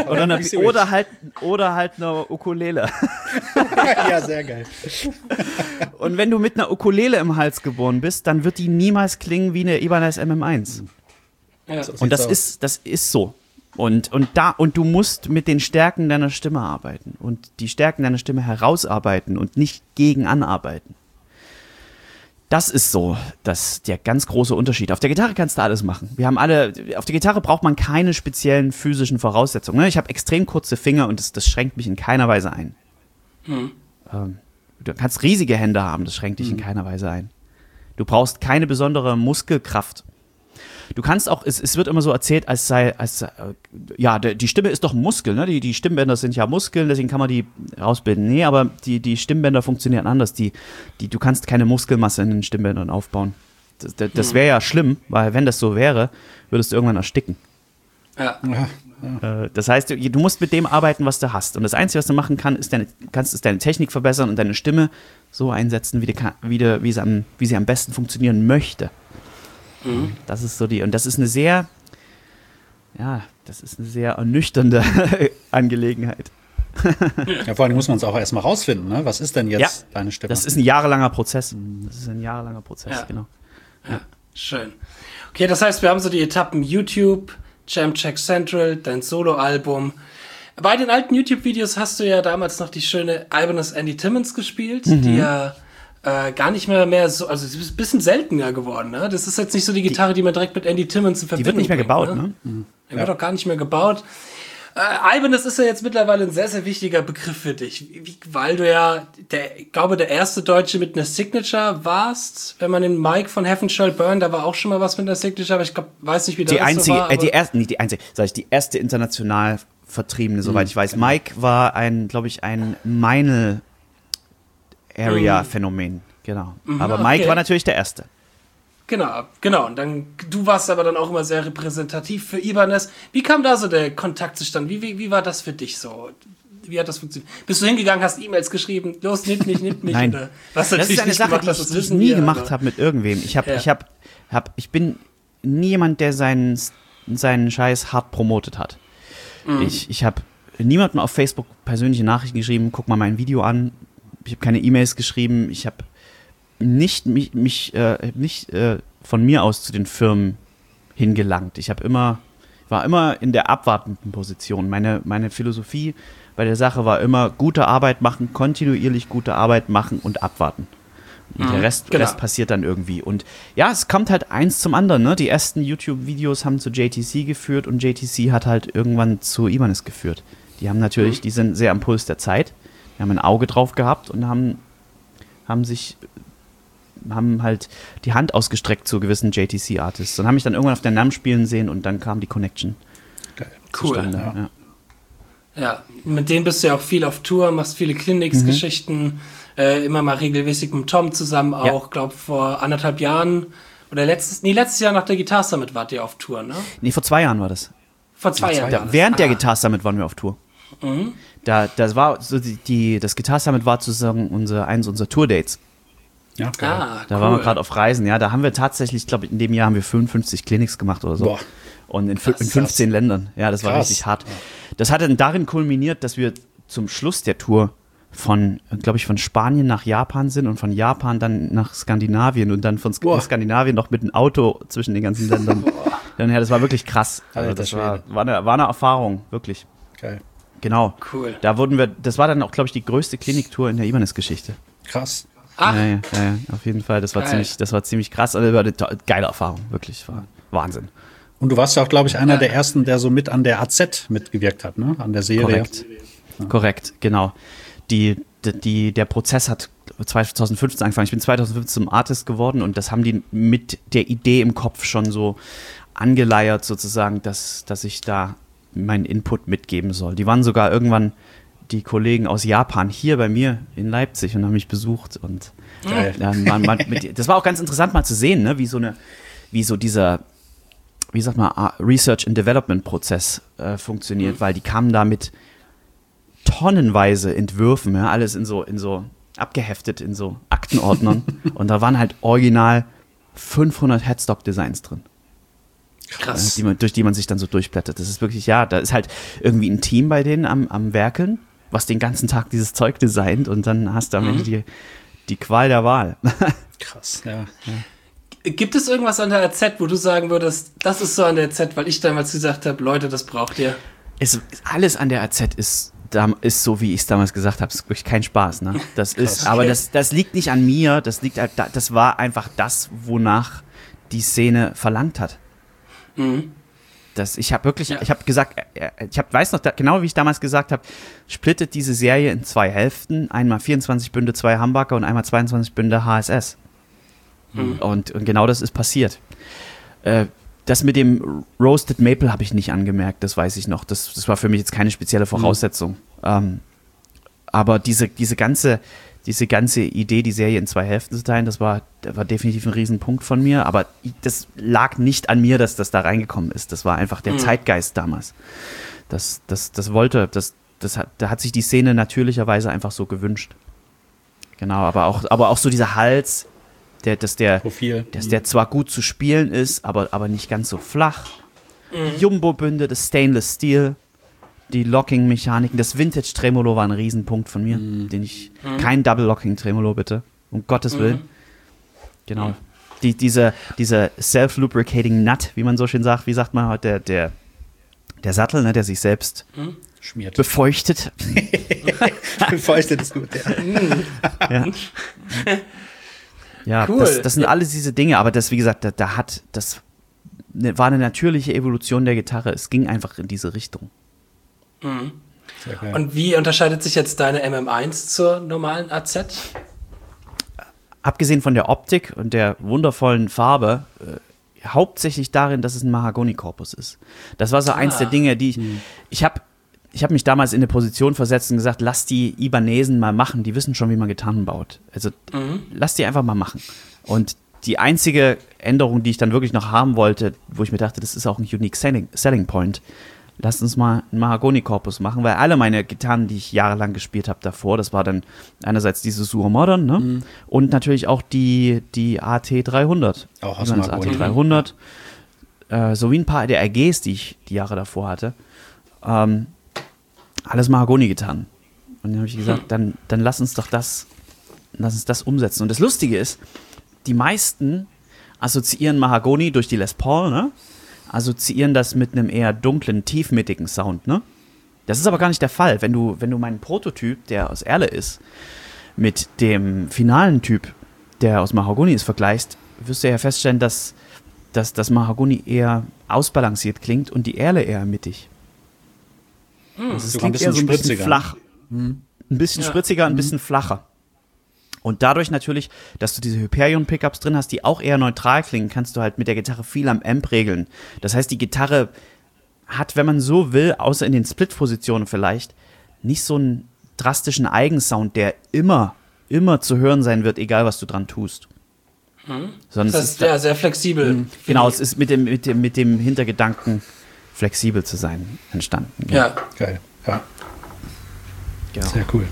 Oder halt einer Ukulele. Ja, sehr geil. Und wenn du mit einer Ukulele im Hals geboren bist, dann wird die niemals klingen wie eine Ibanez MM1. Ja. Und das ist so. Und du musst mit den Stärken deiner Stimme arbeiten und die Stärken deiner Stimme herausarbeiten und nicht gegen anarbeiten. Das ist so der ganz große Unterschied. Auf der Gitarre kannst du alles machen. Auf der Gitarre braucht man keine speziellen physischen Voraussetzungen. Ich habe extrem kurze Finger und das schränkt mich in keiner Weise ein. Du kannst riesige Hände haben, das schränkt dich in keiner Weise ein. Du brauchst keine besondere Muskelkraft. Du kannst auch, es wird immer so erzählt, die Stimme ist doch ein Muskel, ne? Die Stimmbänder sind ja Muskeln, deswegen kann man die rausbilden. Nee, aber die Stimmbänder funktionieren anders. Du kannst keine Muskelmasse in den Stimmbändern aufbauen. Das wäre ja schlimm, weil wenn das so wäre, würdest du irgendwann ersticken. Ja. Das heißt, du musst mit dem arbeiten, was du hast. Und das Einzige, was du machen kannst, ist deine Technik verbessern und deine Stimme so einsetzen, wie sie am besten funktionieren möchte. Das ist so und das ist eine sehr ernüchternde Angelegenheit. Ja, vor allem muss man es auch erstmal rausfinden, ne? Was ist denn jetzt deine Stimme? Das ist ein jahrelanger Prozess. Genau. Ja, schön. Okay, das heißt, wir haben so die Etappen YouTube, Jam Check Central, dein Soloalbum. Bei den alten YouTube-Videos hast du ja damals noch die schöne Ibanez Andy Timmons gespielt, die ja gar nicht mehr so, also es ist ein bisschen seltener geworden, ne? Das ist jetzt nicht so die Gitarre, die man direkt mit Andy Timmons in Verbindung bringt. Die wird nicht mehr gebaut, ne? Die wird auch gar nicht mehr gebaut. Ibanez ist ja jetzt mittlerweile ein sehr, sehr wichtiger Begriff für dich, weil du ja, ich glaube, der erste Deutsche mit einer Signature warst, wenn man den Mike von Heaven Shall Burn, da war auch schon mal was mit einer Signature, aber ich weiß nicht, wie das so war. Die erste international vertriebene, soweit ich weiß. Mike war ein Meinl Area-Phänomen, genau. Aber Mike war natürlich der Erste. Genau. Und du warst aber dann auch immer sehr repräsentativ für Ibanez. Wie kam da so der Kontakt zustande? Wie war das für dich so? Wie hat das funktioniert? Bist du hingegangen, hast E-Mails geschrieben, los, nimm mich. Nein. Oder was das ist eine Sache, die ich nie gemacht habe mit irgendwem. Ich bin nie jemand, der seinen Scheiß hart promotet hat. Ich habe niemandem auf Facebook persönliche Nachrichten geschrieben, guck mal mein Video an. Ich habe keine E-Mails geschrieben. Ich habe nicht von mir aus zu den Firmen hingelangt. Ich war immer in der abwartenden Position. Meine Philosophie bei der Sache war immer gute Arbeit machen, kontinuierlich gute Arbeit machen und abwarten. Und der Rest passiert dann irgendwie. Und ja, es kommt halt eins zum anderen. Ne? Die ersten YouTube-Videos haben zu JTC geführt und JTC hat halt irgendwann zu Ibanez geführt. Die haben natürlich, die sind sehr am Puls der Zeit. Die haben ein Auge drauf gehabt und haben halt die Hand ausgestreckt zu gewissen JTC-Artists und haben mich dann irgendwann auf der NAMM spielen sehen und dann kam die Connection. Geil. Cool. Ja, mit denen bist du ja auch viel auf Tour, machst viele Clinics-Geschichten, immer mal regelmäßig mit Tom zusammen auch, glaube vor 1,5 Jahren oder letztes Jahr nach der Guitar Summit wart ihr auf Tour, ne? Nee, vor 2 Jahren war das. Vor 2 Jahren. Während der Guitar Summit waren wir auf Tour. Das war so das Guitar Summit war sozusagen eins unserer Tour-Dates. Ja, da waren wir gerade auf Reisen, ja, da haben wir tatsächlich, ich glaube, in dem Jahr haben wir 55 Clinics gemacht oder so. Boah. Und in 15 Ländern. Ja, das war richtig hart. Das hat dann darin kulminiert, dass wir zum Schluss der Tour glaube ich, von Spanien nach Japan sind und von Japan dann nach Skandinavien und dann von Skandinavien noch mit einem Auto zwischen den ganzen Ländern. Ja, das war wirklich krass. Also das war eine Erfahrung, wirklich. Geil. Genau. Cool. Das war dann auch, glaube ich, die größte Kliniktour in der Ibanez-Geschichte. Krass. Ach. Ja, auf jeden Fall. Das war ziemlich krass. Also, das war eine geile Erfahrung, wirklich. War Wahnsinn. Und du warst ja auch, glaube ich, einer der ersten, der so mit an der AZ mitgewirkt hat, ne? An der Serie. Korrekt, genau. Der Prozess hat 2015 angefangen. Ich bin 2015 zum Artist geworden und das haben die mit der Idee im Kopf schon so angeleiert, sozusagen, dass ich da meinen Input mitgeben soll. Die waren sogar irgendwann die Kollegen aus Japan hier bei mir in Leipzig und haben mich besucht. Und das war auch ganz interessant mal zu sehen, ne? wie so dieser, wie sagt man, Research and Development Prozess funktioniert, weil die kamen da mit tonnenweise Entwürfen, ja, alles in so abgeheftet in so Aktenordnern und da waren halt original 500 Headstock-Designs drin. Krass. Durch die man sich dann so durchblättert. Das ist wirklich, da ist halt irgendwie ein Team bei denen am Werkeln, was den ganzen Tag dieses Zeug designt und dann hast du am Ende die Qual der Wahl. Krass, ja. Gibt es irgendwas an der AZ, wo du sagen würdest, das ist so an der AZ, weil ich damals gesagt habe, Leute, das braucht ihr? Alles an der AZ ist so, wie ich es damals gesagt habe, ist wirklich kein Spaß. Ne? Aber das liegt nicht an mir, das war einfach das, wonach die Szene verlangt hat. Mhm. Ich habe gesagt, weiß noch genau, wie ich damals gesagt habe, splittet diese Serie in 2 Hälften, einmal 24 Bünde 2 Hamburger und einmal 22 Bünde HSS. Mhm. Und genau das ist passiert. Das mit dem Roasted Maple habe ich nicht angemerkt, das weiß ich noch. Das war für mich jetzt keine spezielle Voraussetzung. Aber diese ganze Idee, die Serie in 2 Hälften zu teilen, das war definitiv ein Riesenpunkt von mir. Aber das lag nicht an mir, dass das da reingekommen ist. Das war einfach der Zeitgeist damals. Da hat sich die Szene natürlicherweise einfach so gewünscht. Genau, aber auch so dieser Hals, dass der zwar gut zu spielen ist, aber nicht ganz so flach. Jumbo-Bünde, das Stainless Steel, die Locking-Mechaniken, das Vintage-Tremolo war ein Riesenpunkt von mir, kein Double-Locking-Tremolo, bitte, um Gottes Willen. Genau. Diese Self-Lubricating Nut, wie man so schön sagt, wie sagt man heute, der Sattel, ne, der sich selbst schmiert. Befeuchtet. Befeuchtet ist gut, ja. Ja, cool. Das sind alles diese Dinge, aber das, wie gesagt, das war eine natürliche Evolution der Gitarre. Es ging einfach in diese Richtung. Mhm. Und wie unterscheidet sich jetzt deine MM1 zur normalen AZ? Abgesehen von der Optik und der wundervollen Farbe, hauptsächlich darin, dass es ein Mahagoni-Korpus ist. Das war so eins der Dinge, die ich habe mich damals in eine Position versetzt und gesagt, lass die Ibanesen mal machen, die wissen schon, wie man Gitarren baut. Also lass die einfach mal machen. Und die einzige Änderung, die ich dann wirklich noch haben wollte, wo ich mir dachte, das ist auch ein unique selling point, lasst uns mal einen Mahagoni-Korpus machen, weil alle meine Gitarren, die ich jahrelang gespielt habe davor, das war dann einerseits diese Suho Modern, ne? Und natürlich auch die AT300. Auch aus Mahagoni. AT300, sowie ein paar der RGs, die ich die Jahre davor hatte. Alles Mahagoni-Gitarren. Und dann habe ich gesagt, dann lass uns das umsetzen. Und das Lustige ist, die meisten assoziieren Mahagoni durch die Les Paul, ne? Assoziieren das mit einem eher dunklen, tiefmittigen Sound, ne? Das ist aber gar nicht der Fall. Wenn du meinen Prototyp, der aus Erle ist, mit dem finalen Typ, der aus Mahagoni ist, vergleichst, wirst du ja feststellen, dass das Mahagoni eher ausbalanciert klingt und die Erle eher mittig. Also es klingt eher so ein bisschen flach. Ein bisschen spritziger, ein bisschen flacher. Und dadurch natürlich, dass du diese Hyperion-Pickups drin hast, die auch eher neutral klingen, kannst du halt mit der Gitarre viel am Amp regeln. Das heißt, die Gitarre hat, wenn man so will, außer in den Split-Positionen vielleicht, nicht so einen drastischen Eigensound, der immer zu hören sein wird, egal was du dran tust. Sondern das heißt, ja, sehr flexibel. Genau, es ist mit dem Hintergedanken, flexibel zu sein, entstanden. Ja. Geil, ja. Genau. Sehr cool.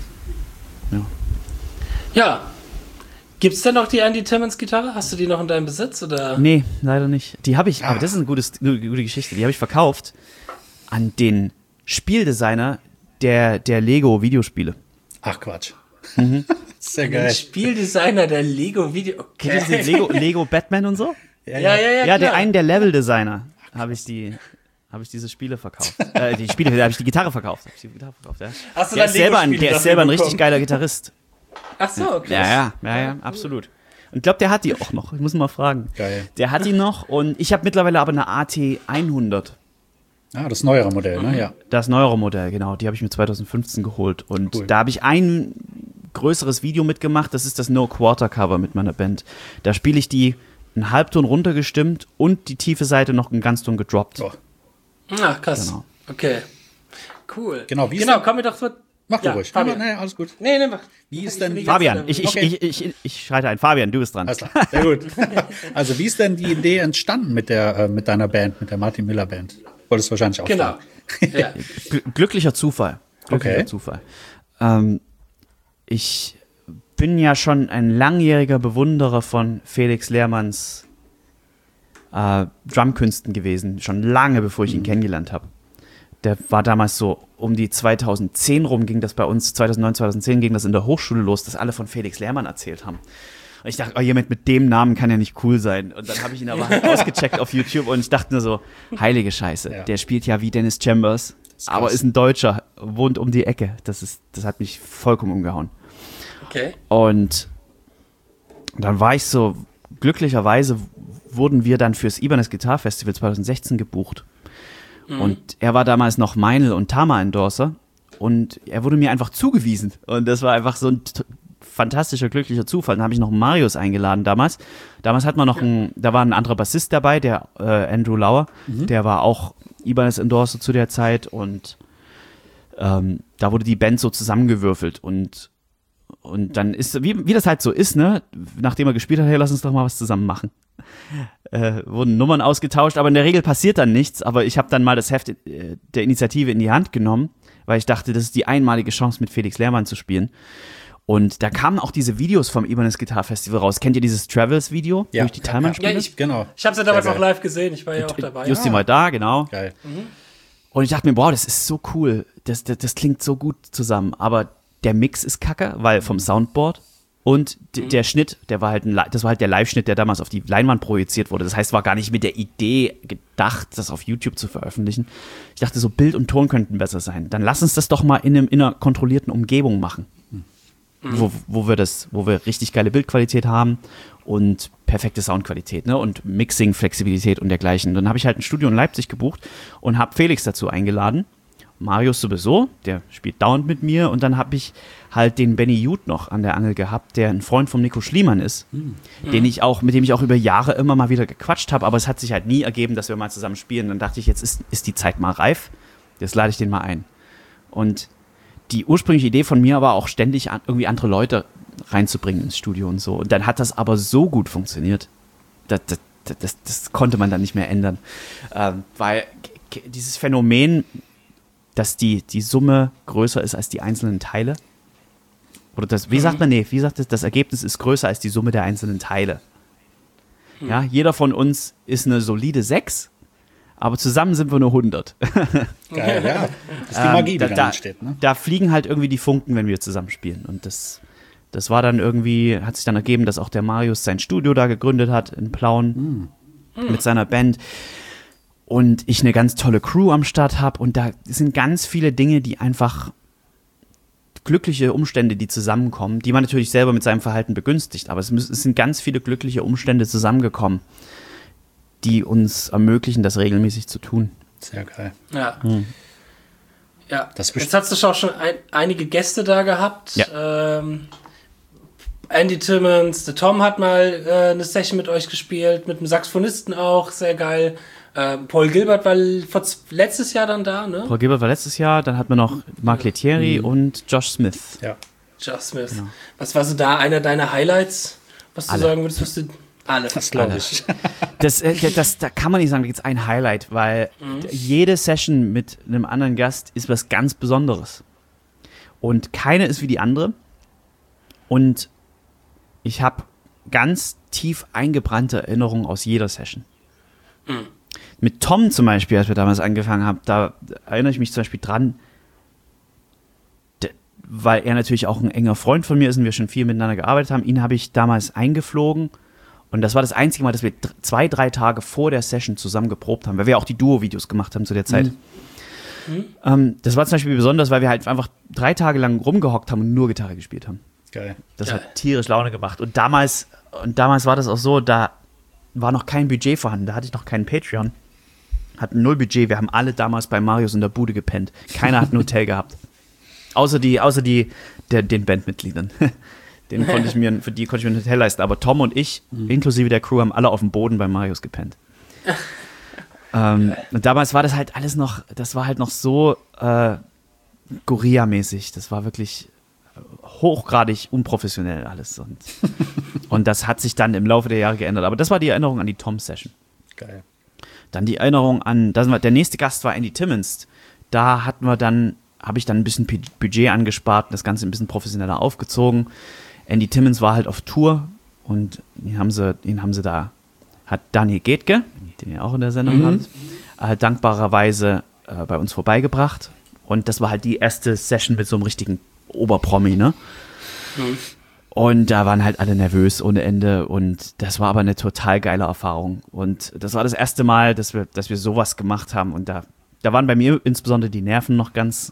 Ja. Gibt's denn noch die Andy Timmons Gitarre? Hast du die noch in deinem Besitz, oder? Nee, leider nicht. Die habe ich, aber das ist eine gute Geschichte, die habe ich verkauft an den Spieldesigner der Lego Videospiele. Ach Quatsch. Sehr geil. Spieldesigner der Lego-Video. Okay. Lego Batman und so? Ja, der Level-Designer habe ich diese Spiele verkauft. Da habe ich die Gitarre verkauft. Ja. Hast du der ist selber ein richtig geiler Gitarrist. Ach so, okay. Ja, absolut. Und ich glaube, der hat die auch noch. Ich muss mal fragen. Geil. Der hat die noch und ich habe mittlerweile aber eine AT100. Ah, das neuere Modell, ne? Ja. Das neuere Modell, genau. Die habe ich mir 2015 geholt. Und da habe ich ein größeres Video mitgemacht. Das ist das No Quarter Cover mit meiner Band. Da spiele ich die einen Halbton runtergestimmt und die tiefe Seite noch einen Ganzton gedroppt. Oh. Ach, krass. Genau. Okay. Cool. Genau, komm mir doch so. Mach du ruhig. Fabian. Nee, alles gut. Nee, mach. Wie ist denn Fabian, ich schreite ein. Fabian, du bist dran. Alles klar. Sehr gut. Also, wie ist denn die Idee entstanden mit deiner Band, mit der Martin Miller Band? Wolltest du wahrscheinlich auch Genau. Ja. Glücklicher Zufall. Zufall. Ich bin ja schon ein langjähriger Bewunderer von Felix Lehrmanns Drumkünsten gewesen, schon lange bevor ich ihn kennengelernt habe. Der war damals so um die 2010 rum, ging das bei uns, 2009, 2010 ging das in der Hochschule los, dass alle von Felix Lehrmann erzählt haben. Und ich dachte, oh, jemand mit dem Namen kann ja nicht cool sein. Und dann habe ich ihn aber halt ausgecheckt auf YouTube und ich dachte nur so, heilige Scheiße, der spielt ja wie Dennis Chambers, aber ist ein Deutscher, wohnt um die Ecke. Das hat mich vollkommen umgehauen. Okay. Und dann war ich so, glücklicherweise wurden wir dann fürs Ibanez Guitar Festival 2016 gebucht. Und er war damals noch Meinl und Tama-Endorser und er wurde mir einfach zugewiesen. Und das war einfach so ein fantastischer, glücklicher Zufall. Dann habe ich noch Marius eingeladen damals. Damals hat man noch da war ein anderer Bassist dabei, der Andrew Lauer. Der war auch Ibanez-Endorser zu der Zeit und da wurde die Band so zusammengewürfelt und dann ist, wie das halt so ist, ne, nachdem er gespielt hat, hey, lass uns doch mal was zusammen machen. Wurden Nummern ausgetauscht, aber in der Regel passiert dann nichts. Aber ich habe dann mal das Heft der Initiative in die Hand genommen, weil ich dachte, das ist die einmalige Chance, mit Felix Lehrmann zu spielen. Und da kamen auch diese Videos vom Ibanez Guitar Festival raus. Kennt ihr dieses Travels-Video, wo ich die Talman spiele? Ja, ich habe es ja damals auch live gesehen. Ich war ja auch dabei. Justi mal da, genau. Geil. Und ich dachte mir, wow, das ist so cool. Das klingt so gut zusammen. Aber der Mix ist kacke, weil vom Soundboard. Und der Schnitt, das war halt der Live-Schnitt, der damals auf die Leinwand projiziert wurde. Das heißt, war gar nicht mit der Idee gedacht, das auf YouTube zu veröffentlichen. Ich dachte, so Bild und Ton könnten besser sein. Dann lass uns das doch mal in einer kontrollierten Umgebung machen. Wo wir richtig geile Bildqualität haben und perfekte Soundqualität, ne? Und Mixing-Flexibilität und dergleichen. Und dann habe ich halt ein Studio in Leipzig gebucht und habe Felix dazu eingeladen. Marius sowieso, der spielt dauernd mit mir. Und dann habe ich halt den Benny Jude noch an der Angel gehabt, der ein Freund von Nico Schliemann ist, mit dem ich auch über Jahre immer mal wieder gequatscht habe. Aber es hat sich halt nie ergeben, dass wir mal zusammen spielen. Dann dachte ich, jetzt ist die Zeit mal reif. Jetzt lade ich den mal ein. Und die ursprüngliche Idee von mir war auch ständig irgendwie andere Leute reinzubringen ins Studio und so. Und dann hat das aber so gut funktioniert. Das konnte man dann nicht mehr ändern. Weil dieses Phänomen, dass die Summe größer ist als die einzelnen Teile. Oder das Ergebnis ist größer als die Summe der einzelnen Teile. Ja, jeder von uns ist eine solide 6, aber zusammen sind wir nur 100. Geil, ja. Das ist die Magie, die da entsteht, ne? Da fliegen halt irgendwie die Funken, wenn wir zusammen spielen. Und das war dann irgendwie, hat sich dann ergeben, dass auch der Marius sein Studio da gegründet hat in Plauen mit seiner Band. Und ich eine ganz tolle Crew am Start habe. Und da sind ganz viele Dinge, die einfach glückliche Umstände, die zusammenkommen, die man natürlich selber mit seinem Verhalten begünstigt. Aber es sind ganz viele glückliche Umstände zusammengekommen, die uns ermöglichen, das regelmäßig zu tun. Sehr geil. Ja. Ja. Jetzt hast du schon einige Gäste da gehabt. Ja. Andy Timmons, der Tom hat mal eine Session mit euch gespielt, mit einem Saxophonisten auch, sehr geil. Paul Gilbert war letztes Jahr dann da, ne? Paul Gilbert war letztes Jahr, dann hat man noch Mark Lettieri und Josh Smith. Ja. Josh Smith. Genau. Was war so da einer deiner Highlights, was du sagen würdest, was du... Alle. Das glaube ich. Da kann man nicht sagen, da gibt es ein Highlight, weil jede Session mit einem anderen Gast ist was ganz Besonderes. Und keine ist wie die andere. Und ich habe ganz tief eingebrannte Erinnerungen aus jeder Session. Mit Tom zum Beispiel, als wir damals angefangen haben, da erinnere ich mich zum Beispiel dran, weil er natürlich auch ein enger Freund von mir ist und wir schon viel miteinander gearbeitet haben, ihn habe ich damals eingeflogen. Und das war das einzige Mal, dass wir 2-3 Tage vor der Session zusammen geprobt haben, weil wir auch die Duo-Videos gemacht haben zu der Zeit. Das war zum Beispiel besonders, weil wir halt einfach 3 Tage lang rumgehockt haben und nur Gitarre gespielt haben. Geil. Das hat tierisch Laune gemacht. Und damals war das auch so, da war noch kein Budget vorhanden, da hatte ich noch keinen Patreon. Hatten 0 Budget, wir haben alle damals bei Marius in der Bude gepennt. Keiner hat ein Hotel gehabt. Außer den Bandmitgliedern. Für die konnte ich mir ein Hotel leisten. Aber Tom und ich, inklusive der Crew, haben alle auf dem Boden bei Marius gepennt. Und damals war das halt alles noch, das war halt noch so Gorilla-mäßig. Das war wirklich hochgradig unprofessionell alles. Und das hat sich dann im Laufe der Jahre geändert. Aber das war die Erinnerung an die Tom-Session. Geil. Dann die Erinnerung an, der nächste Gast war Andy Timmons. Da habe ich dann ein bisschen Budget angespart und das Ganze ein bisschen professioneller aufgezogen. Andy Timmons war halt auf Tour und hat Daniel Getke, den ihr auch in der Sendung habt, dankbarerweise bei uns vorbeigebracht. Und das war halt die erste Session mit so einem richtigen Oberpromi, ne? Und da waren halt alle nervös ohne Ende und das war aber eine total geile Erfahrung. Und das war das erste Mal, dass wir sowas gemacht haben und da waren bei mir insbesondere die Nerven noch ganz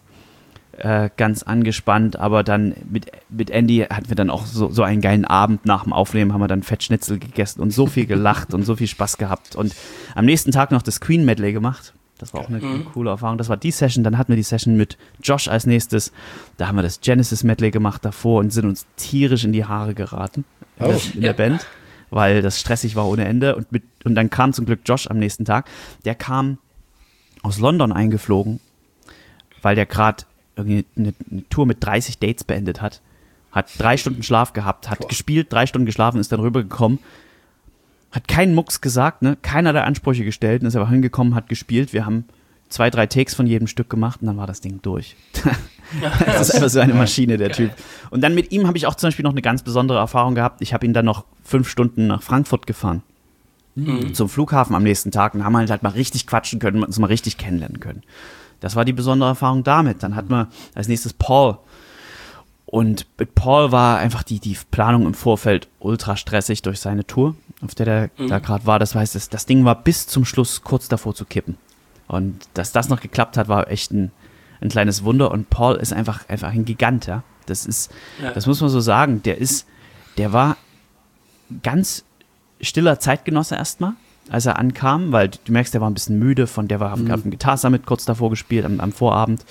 angespannt, aber dann mit Andy hatten wir dann auch so einen geilen Abend nach dem Aufnehmen, haben wir dann Fettschnitzel gegessen und so viel gelacht und so viel Spaß gehabt und am nächsten Tag noch das Queen Medley gemacht. Das war auch eine coole Erfahrung. Das war die Session, dann hatten wir die Session mit Josh als nächstes, da haben wir das Genesis Medley gemacht davor und sind uns tierisch in die Haare geraten in der Band, weil das stressig war ohne Ende und dann kam zum Glück Josh am nächsten Tag, der kam aus London eingeflogen, weil der gerade irgendwie eine Tour mit 30 Dates beendet hat 3 Stunden Schlaf gehabt, hat gespielt, 3 Stunden geschlafen, ist dann rübergekommen, hat keinen Mucks gesagt, ne? Keiner der Ansprüche gestellt und ist aber hingekommen, hat gespielt, wir haben 2-3 Takes von jedem Stück gemacht und dann war das Ding durch. Das ist einfach so eine Maschine, der Typ. Und dann mit ihm habe ich auch zum Beispiel noch eine ganz besondere Erfahrung gehabt, ich habe ihn dann noch 5 Stunden nach Frankfurt gefahren. Zum Flughafen am nächsten Tag und haben halt mal richtig quatschen können und uns mal richtig kennenlernen können. Das war die besondere Erfahrung damit. Dann hatten wir als nächstes Paul. Und mit Paul war einfach die Planung im Vorfeld ultra stressig durch seine Tour, auf der der da gerade war. Das heißt, das Ding war bis zum Schluss kurz davor zu kippen. Und dass das noch geklappt hat, war echt ein kleines Wunder. Und Paul ist einfach ein Gigant, ja. Das muss man so sagen. Der war ganz stiller Zeitgenosse erstmal, als er ankam, weil du merkst, der war ein bisschen müde, der war auf dem Guitar Summit kurz davor gespielt, am Vorabend.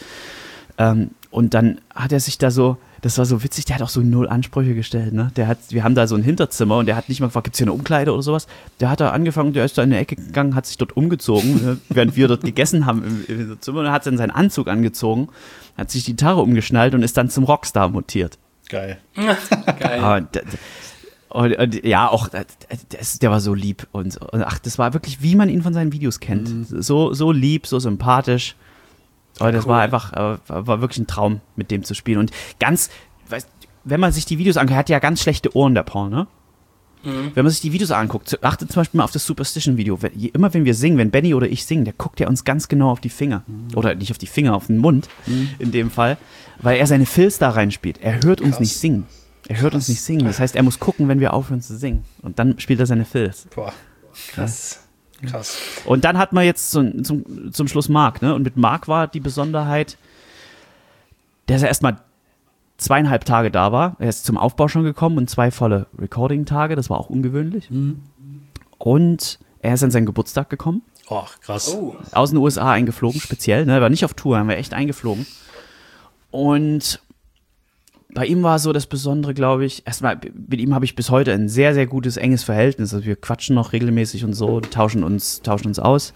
Und dann hat er sich da so, das war so witzig, der hat auch so 0 Ansprüche gestellt, ne? Wir haben da so ein Hinterzimmer und der hat nicht mal gefragt, gibt es hier eine Umkleide oder sowas? Der hat da angefangen, der ist da in eine Ecke gegangen, hat sich dort umgezogen, während wir dort gegessen haben im Zimmer, und hat dann seinen Anzug angezogen, hat sich die Gitarre umgeschnallt und ist dann zum Rockstar mutiert. Geil. Geil. Und ja, auch der war so lieb und ach, das war wirklich, wie man ihn von seinen Videos kennt. So lieb, so sympathisch. Aber das war einfach, war wirklich ein Traum, mit dem zu spielen. Und wenn man sich die Videos anguckt, er hat ja ganz schlechte Ohren, der Paul, ne? Wenn man sich die Videos anguckt, achtet zum Beispiel mal auf das Superstition-Video. Immer wenn wir singen, wenn Benny oder ich singen, der guckt ja uns ganz genau auf die Finger. Oder nicht auf die Finger, auf den Mund in dem Fall. Weil er seine Fills da reinspielt. Er hört uns nicht singen. Das heißt, er muss gucken, wenn wir aufhören zu singen. Und dann spielt er seine Fills. Boah, krass. Und dann hat man jetzt zum Schluss Marc, ne? Und mit Marc war die Besonderheit, dass er erstmal 2,5 Tage da war. Er ist zum Aufbau schon gekommen und 2 volle Recording-Tage. Das war auch ungewöhnlich. Und er ist an seinen Geburtstag gekommen. Oh, krass. Aus den USA eingeflogen, speziell. Ne? Er war nicht auf Tour, haben wir echt eingeflogen. Und bei ihm war so das Besondere, glaube ich, erstmal, mit ihm habe ich bis heute ein sehr, sehr gutes, enges Verhältnis. Also wir quatschen noch regelmäßig und so, tauschen uns aus.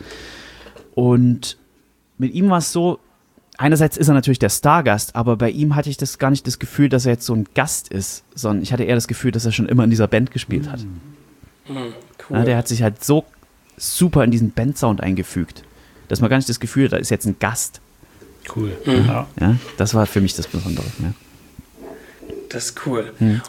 Und mit ihm war es so, einerseits ist er natürlich der Stargast, aber bei ihm hatte ich gar nicht das Gefühl, dass er jetzt so ein Gast ist, sondern ich hatte eher das Gefühl, dass er schon immer in dieser Band gespielt hat. Cool. Ja, der hat sich halt so super in diesen Bandsound eingefügt, dass man gar nicht das Gefühl hat, da ist jetzt ein Gast. Cool. Ja, das war für mich das Besondere. Ja. Das ist cool.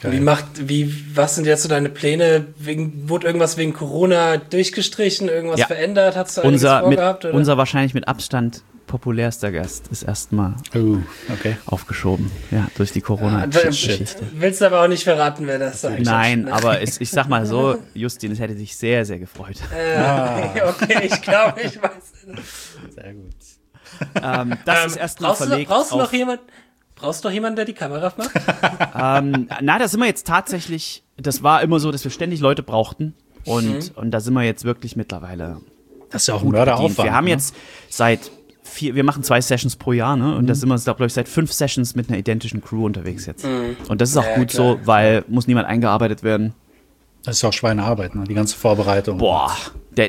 Was sind jetzt so deine Pläne? Wurde irgendwas wegen Corona durchgestrichen, irgendwas verändert? Hast du irgendwas vorgehabt? Oder? Unser wahrscheinlich mit Abstand populärster Gast ist erstmal okay. aufgeschoben. Ja, durch die Corona-Geschichte. Willst du aber auch nicht verraten, wer das sagt. Nein, aber ich sag mal so, Justin, es hätte dich sehr, sehr gefreut. Okay, ich glaube, ich weiß es. Sehr gut. Das ist erstmal verlegt. Brauchst du noch jemanden, der die Kamera macht? Da sind wir jetzt tatsächlich, das war immer so, dass wir ständig Leute brauchten. Und da sind wir jetzt wirklich mittlerweile. Das ist ja auch ein Mörderaufwand. Wir haben jetzt wir machen 2 Sessions pro Jahr, ne? Und da sind wir, glaube ich, seit 5 Sessions mit einer identischen Crew unterwegs jetzt. Und das ist auch gut so, weil muss niemand eingearbeitet werden. Das ist ja auch Schweinearbeit, ne? Die ganze Vorbereitung. Boah.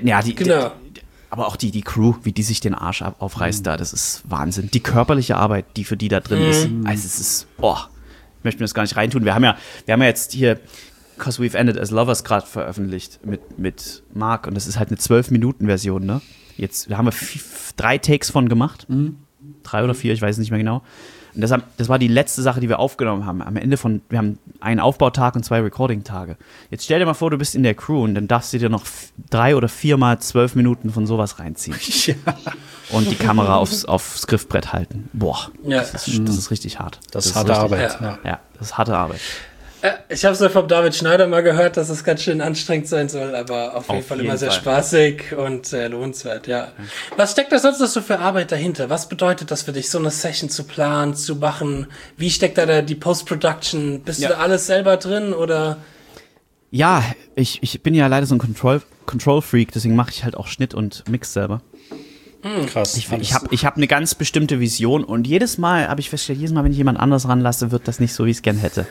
Aber auch die Crew, wie die sich den Arsch aufreißt da, das ist Wahnsinn. Die körperliche Arbeit, die für die da drin ist, also es ist, ich möchte mir das gar nicht reintun. Wir haben ja jetzt hier Cause We've Ended as Lovers gerade veröffentlicht mit Mark und das ist halt eine 12-Minuten-Version, ne? Jetzt haben wir 3 Takes von gemacht. 3 oder 4, ich weiß es nicht mehr genau. Und das war die letzte Sache, die wir aufgenommen haben. Am Ende wir haben einen Aufbautag und 2 Recording-Tage. Jetzt stell dir mal vor, du bist in der Crew und dann darfst du dir noch 3 oder 4 mal 12 Minuten von sowas reinziehen. Ja. Und die Kamera aufs Griffbrett halten. Boah, das ist richtig hart. Das ist harte Arbeit. Ja, das ist harte Arbeit. Ich habe es ja vom David Schneider mal gehört, dass es ganz schön anstrengend sein soll, aber auf jeden Fall immer sehr spaßig und sehr lohnenswert, ja. Was steckt da sonst noch so für Arbeit dahinter? Was bedeutet das für dich, so eine Session zu planen, zu machen? Wie steckt da die Post-Production? Bist du da alles selber drin oder? Ja, ich bin ja leider so ein Control-Freak, deswegen mache ich halt auch Schnitt und Mix selber. Krass. Ich hab eine ganz bestimmte Vision und jedes Mal habe ich festgestellt, wenn ich jemand anders ranlasse, wird das nicht so, wie ich es gern hätte.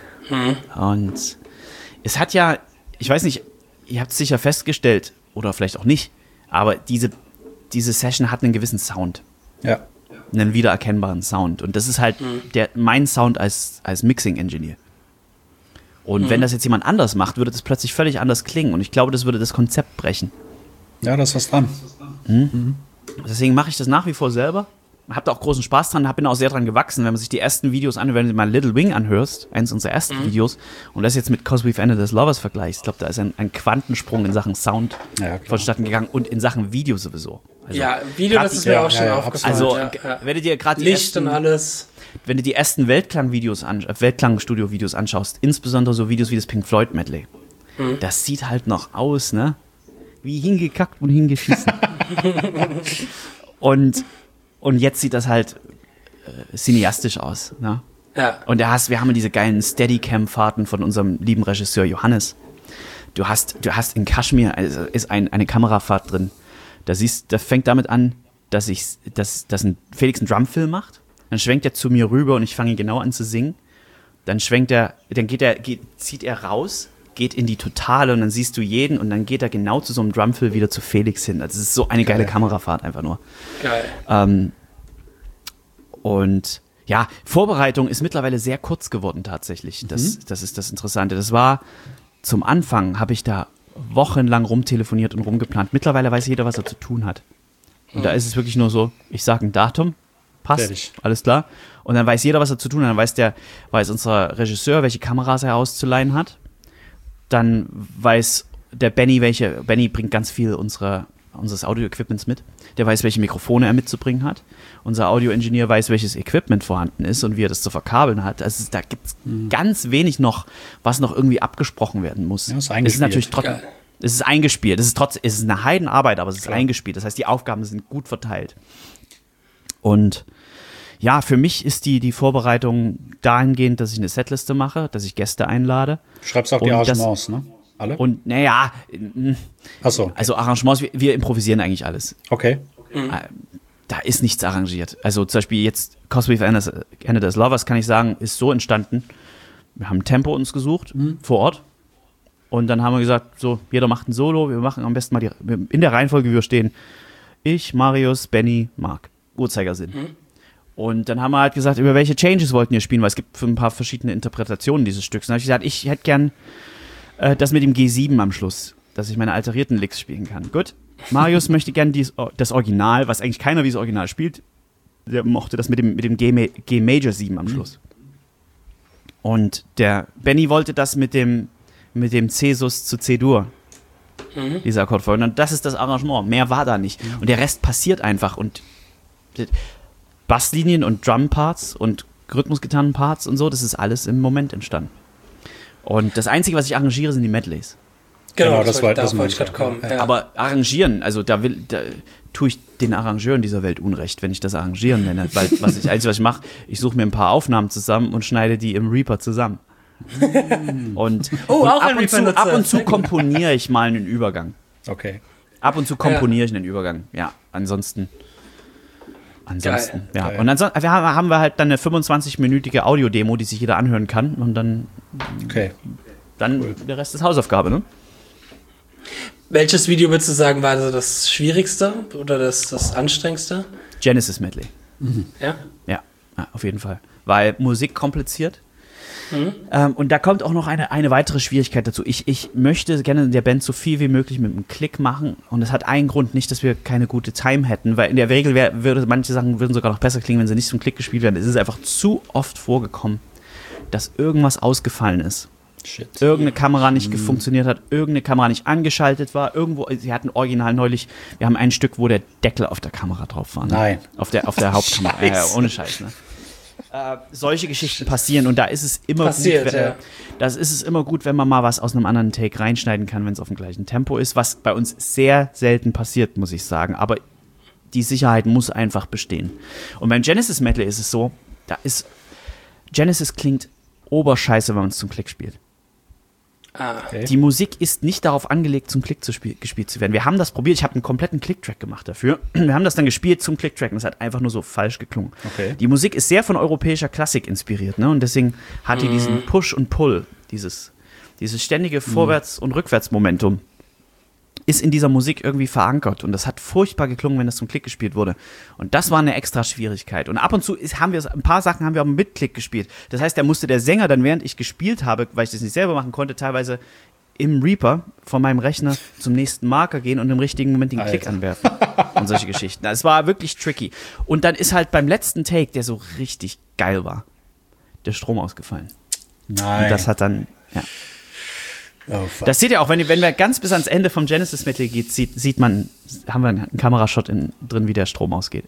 Und es hat ja, ich weiß nicht, ihr habt es sicher festgestellt, oder vielleicht auch nicht, aber diese Session hat einen gewissen Sound. Ja. Einen wiedererkennbaren Sound. Und das ist halt mein Sound als Mixing-Engineer. Und wenn das jetzt jemand anders macht, würde das plötzlich völlig anders klingen. Und ich glaube, das würde das Konzept brechen. Ja, da ist was dran. Deswegen mache ich das nach wie vor selber. Hab da auch großen Spaß dran, bin auch sehr dran gewachsen, wenn man sich die ersten Videos anhört, wenn du mal Little Wing anhörst, eins unserer ersten Videos, und das jetzt mit Cause We've Ended as Lovers vergleichst, ich glaube, da ist ein Quantensprung in Sachen Sound vonstatten gegangen und in Sachen Video sowieso. Also, Video, das ist mir auch schon aufgefallen. Also, wenn du dir gerade Licht und alles. Wenn du die ersten Weltklang-Studio-Videos anschaust, insbesondere so Videos wie das Pink Floyd Medley, das sieht halt noch aus, ne? Wie hingekackt und hingeschissen. Und jetzt sieht das halt cineastisch aus. Ne? Ja. Und wir haben diese geilen Steadicam-Fahrten von unserem lieben Regisseur Johannes. Du hast in Kaschmir ist eine Kamerafahrt drin. Da fängt damit an, dass Felix einen Drumfill macht. Dann schwenkt er zu mir rüber und ich fange ihn genau an zu singen. Dann zieht er raus, geht in die Totale und dann siehst du jeden und dann geht er genau zu so einem Drumfill wieder zu Felix hin. Also es ist so eine geile Kamerafahrt einfach nur. Geil. Und ja, Vorbereitung ist mittlerweile sehr kurz geworden tatsächlich. Das ist das Interessante. Das war, zum Anfang habe ich da wochenlang rumtelefoniert und rumgeplant. Mittlerweile weiß jeder, was er zu tun hat. Und da ist es wirklich nur so, ich sage ein Datum, passt, fertig. Alles klar. Und dann weiß jeder, was er zu tun hat. Dann weiß unser Regisseur, welche Kameras er auszuleihen hat. Dann weiß der Benny bringt ganz viel unseres Audio-Equipments mit. Der weiß, welche Mikrofone er mitzubringen hat. Unser Audio-Engineer weiß, welches Equipment vorhanden ist und wie er das zu verkabeln hat. Also da gibt es ganz wenig noch, was noch irgendwie abgesprochen werden muss. Ja, es ist natürlich trotzdem, es ist eingespielt. Es ist eine Heidenarbeit, aber es ist eingespielt. Das heißt, die Aufgaben sind gut verteilt. Und ja, für mich ist die Vorbereitung dahingehend, dass ich eine Setliste mache, dass ich Gäste einlade. Du schreibst auch die Arrangements, ne? Alle? Und naja, so. Also Arrangements, wir improvisieren eigentlich alles. Okay. Da ist nichts arrangiert. Also zum Beispiel jetzt Cause We've Ended as Lovers, kann ich sagen, ist so entstanden. Wir haben ein Tempo uns gesucht, vor Ort. Und dann haben wir gesagt, so, jeder macht ein Solo. Wir machen am besten mal in der Reihenfolge, wie wir stehen. Ich, Marius, Benny, Marc. Uhrzeigersinn. Und dann haben wir halt gesagt, über welche Changes wollten wir spielen, weil es gibt ein paar verschiedene Interpretationen dieses Stücks. Dann habe ich gesagt, ich hätte gern das mit dem G7 am Schluss, dass ich meine alterierten Licks spielen kann. Gut. Marius möchte gern das Original, was eigentlich keiner wie das Original spielt. Der mochte das mit dem G Major 7 am Schluss. Und der Benny wollte das mit dem C-Sus zu C-Dur. Diese Akkordfolge. Und das ist das Arrangement. Mehr war da nicht. Und der Rest passiert einfach. Und Basslinien und Drumparts und Rhythmusgitarrenparts und so, das ist alles im Moment entstanden. Und das Einzige, was ich arrangiere, sind die Medleys. Genau, das wollte ich gerade kommen. Ja. Aber arrangieren, also da tue ich den Arrangeuren dieser Welt Unrecht, wenn ich das arrangieren nenne. Weil was ich mache, ich suche mir ein paar Aufnahmen zusammen und schneide die im Reaper zusammen. Und ab und zu komponiere ich mal einen Übergang. Okay. Ab und zu komponiere ich einen Übergang. Ja, ansonsten. Geil. Ja. Und ansonsten haben wir halt dann eine 25-minütige Audio-Demo, die sich jeder anhören kann. Und dann, der Rest ist Hausaufgabe, ne? Welches Video würdest du sagen, war so das Schwierigste oder das Anstrengendste? Genesis Medley. Ja? Ja, auf jeden Fall. Weil Musik kompliziert. Und da kommt auch noch eine weitere Schwierigkeit dazu. Ich möchte gerne in der Band so viel wie möglich mit einem Klick machen. Und das hat einen Grund, nicht, dass wir keine gute Time hätten, weil in der Regel manche Sachen würden sogar noch besser klingen, wenn sie nicht zum Klick gespielt werden. Es ist einfach zu oft vorgekommen, dass irgendwas ausgefallen ist. Shit. Irgendeine Kamera nicht funktioniert hat, irgendeine Kamera nicht angeschaltet war, irgendwo, sie hatten original neulich, wir haben ein Stück, wo der Deckel auf der Kamera drauf war. Ne? Nein. Auf der Hauptkamera, ohne Scheiß, ne? Solche Geschichten passieren und da ist es immer gut, wenn man mal was aus einem anderen Take reinschneiden kann, wenn es auf dem gleichen Tempo ist, was bei uns sehr selten passiert, muss ich sagen, aber die Sicherheit muss einfach bestehen. Und beim Genesis Medley ist es so, Genesis klingt oberscheiße, wenn man es zum Klick spielt. Okay. Die Musik ist nicht darauf angelegt, zum Klick gespielt zu werden. Wir haben das probiert, ich habe einen kompletten Klick-Track gemacht dafür. Wir haben das dann gespielt zum Klick-Track und es hat einfach nur so falsch geklungen. Okay. Die Musik ist sehr von europäischer Klassik inspiriert, ne? Und deswegen hat die diesen Push und Pull, dieses ständige Vorwärts- und Rückwärtsmomentum ist in dieser Musik irgendwie verankert und das hat furchtbar geklungen, wenn das zum Klick gespielt wurde. Und das war eine extra Schwierigkeit. Und ab und zu ein paar Sachen haben wir auch mit Klick gespielt. Das heißt, da musste der Sänger dann, während ich gespielt habe, weil ich das nicht selber machen konnte, teilweise im Reaper von meinem Rechner zum nächsten Marker gehen und im richtigen Moment den Klick anwerfen. Und solche Geschichten. Es war wirklich tricky. Und dann ist halt beim letzten Take, der so richtig geil war, der Strom ausgefallen. Nein. Und das hat dann, ja. Oh, fuck. Das seht ihr auch, wenn wir ganz bis ans Ende vom Genesis Medley geht, sieht man, haben wir einen Kamerashot drin, wie der Strom ausfällt.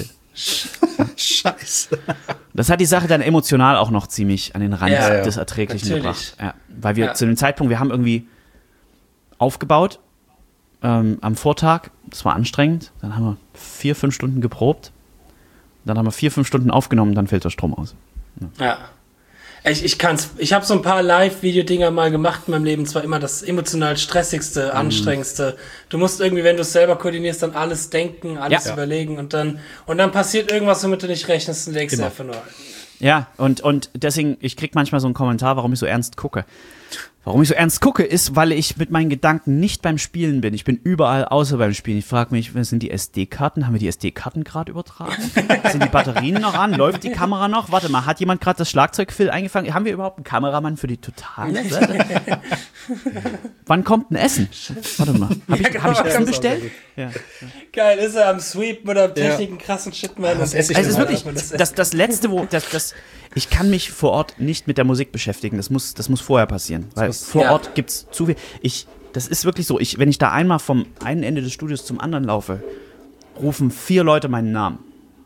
Scheiße. Das hat die Sache dann emotional auch noch ziemlich an den Rand des Erträglichen gebracht. Ja, weil wir zu dem Zeitpunkt, wir haben irgendwie aufgebaut am Vortag, das war anstrengend, dann haben wir 4-5 Stunden geprobt, dann haben wir 4-5 Stunden aufgenommen, dann fällt der Strom aus. Ja. Ich habe so ein paar Live-Video-Dinger mal gemacht in meinem Leben. Zwar immer das emotional stressigste, anstrengendste. Du musst irgendwie, wenn du es selber koordinierst, dann alles denken, alles überlegen und dann passiert irgendwas, womit du nicht rechnest und denkst einfach nur. Ja, und deswegen, ich krieg manchmal so einen Kommentar, warum ich so ernst gucke. Warum ich so ernst gucke, ist, weil ich mit meinen Gedanken nicht beim Spielen bin. Ich bin überall außer beim Spielen. Ich frage mich, sind die SD-Karten? Haben wir die SD-Karten gerade übertragen? Sind die Batterien noch an? Läuft die Kamera noch? Warte mal, hat jemand gerade das Schlagzeugfill eingefangen? Haben wir überhaupt einen Kameramann für die Totale? Wann kommt ein Essen? Warte mal, hab ich Essen bestellt? Ja. Geil, ist er am Sweepen oder am Techniken krassen Shit, man. Das esse ich also ist wirklich, das Letzte, ich kann mich vor Ort nicht mit der Musik beschäftigen. Das muss vorher passieren. Weil vor Ort gibt es zu viel. Das ist wirklich so. Wenn ich da einmal vom einen Ende des Studios zum anderen laufe, rufen 4 Leute meinen Namen.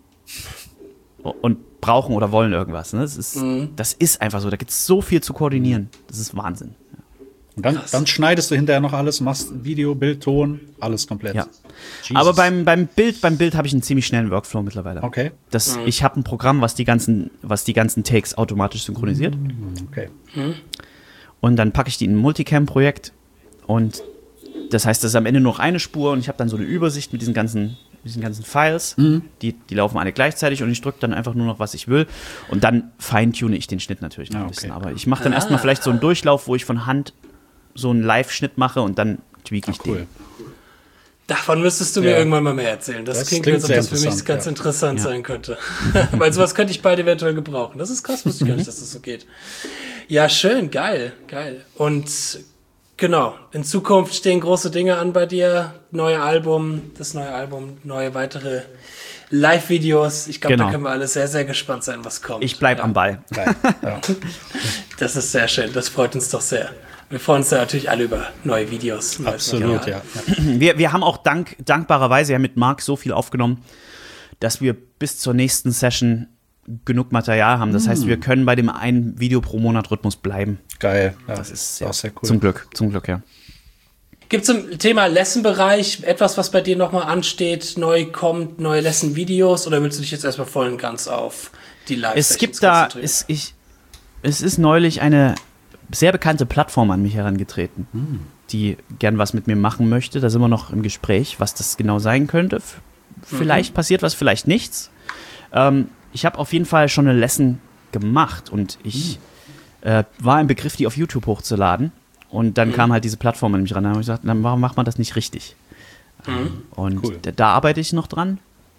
Und brauchen oder wollen irgendwas. Ne? Das ist einfach so. Da gibt es so viel zu koordinieren. Das ist Wahnsinn. Und dann schneidest du hinterher noch alles, machst Video, Bild, Ton, alles komplett. Ja. Aber beim Bild habe ich einen ziemlich schnellen Workflow mittlerweile. Okay. Ich habe ein Programm, was die ganzen Takes automatisch synchronisiert. Okay. Und dann packe ich die in ein Multicam-Projekt und das heißt, das ist am Ende nur noch eine Spur und ich habe dann so eine Übersicht mit diesen ganzen Files, die laufen alle gleichzeitig und ich drücke dann einfach nur noch, was ich will und dann feintune ich den Schnitt natürlich noch ein bisschen. Aber ich mache dann erstmal vielleicht so einen Durchlauf, wo ich von Hand so einen Live-Schnitt mache und dann tweak ich den. Davon müsstest du mir irgendwann mal mehr erzählen. Das klingt, als ob das für mich ganz interessant sein könnte. Weil sowas könnte ich bald eventuell gebrauchen. Das ist krass, wusste ich gar nicht, dass das so geht. Ja, schön, geil. Und genau, in Zukunft stehen große Dinge an bei dir. Das neue Album, neue weitere Live-Videos. Ich glaube, da können wir alle sehr, sehr gespannt sein, was kommt. Ich bleib am Ball. Das ist sehr schön, das freut uns doch sehr. Wir freuen uns da natürlich alle über neue Videos. Absolut, ja. Wir haben auch dankbarerweise mit Marc so viel aufgenommen, dass wir bis zur nächsten Session genug Material haben. Das heißt, wir können bei dem einen Video pro Monat Rhythmus bleiben. Geil. Ja, das ist auch sehr cool. Zum Glück, ja. Gibt es zum Thema Lesson-Bereich etwas, was bei dir nochmal ansteht, neu kommt, neue Lesson-Videos, oder willst du dich jetzt erstmal voll und ganz auf die Live-Sessions konzentrieren? Es ist neulich eine sehr bekannte Plattform an mich herangetreten, die gern was mit mir machen möchte. Da sind wir noch im Gespräch, was das genau sein könnte. Vielleicht passiert was, vielleicht nichts. Ich habe auf jeden Fall schon eine Lesson gemacht und ich war im Begriff, die auf YouTube hochzuladen. Und dann kam halt diese Plattform an mich ran. Da habe ich gesagt, warum macht man das nicht richtig? Und cool. Da arbeite ich noch dran.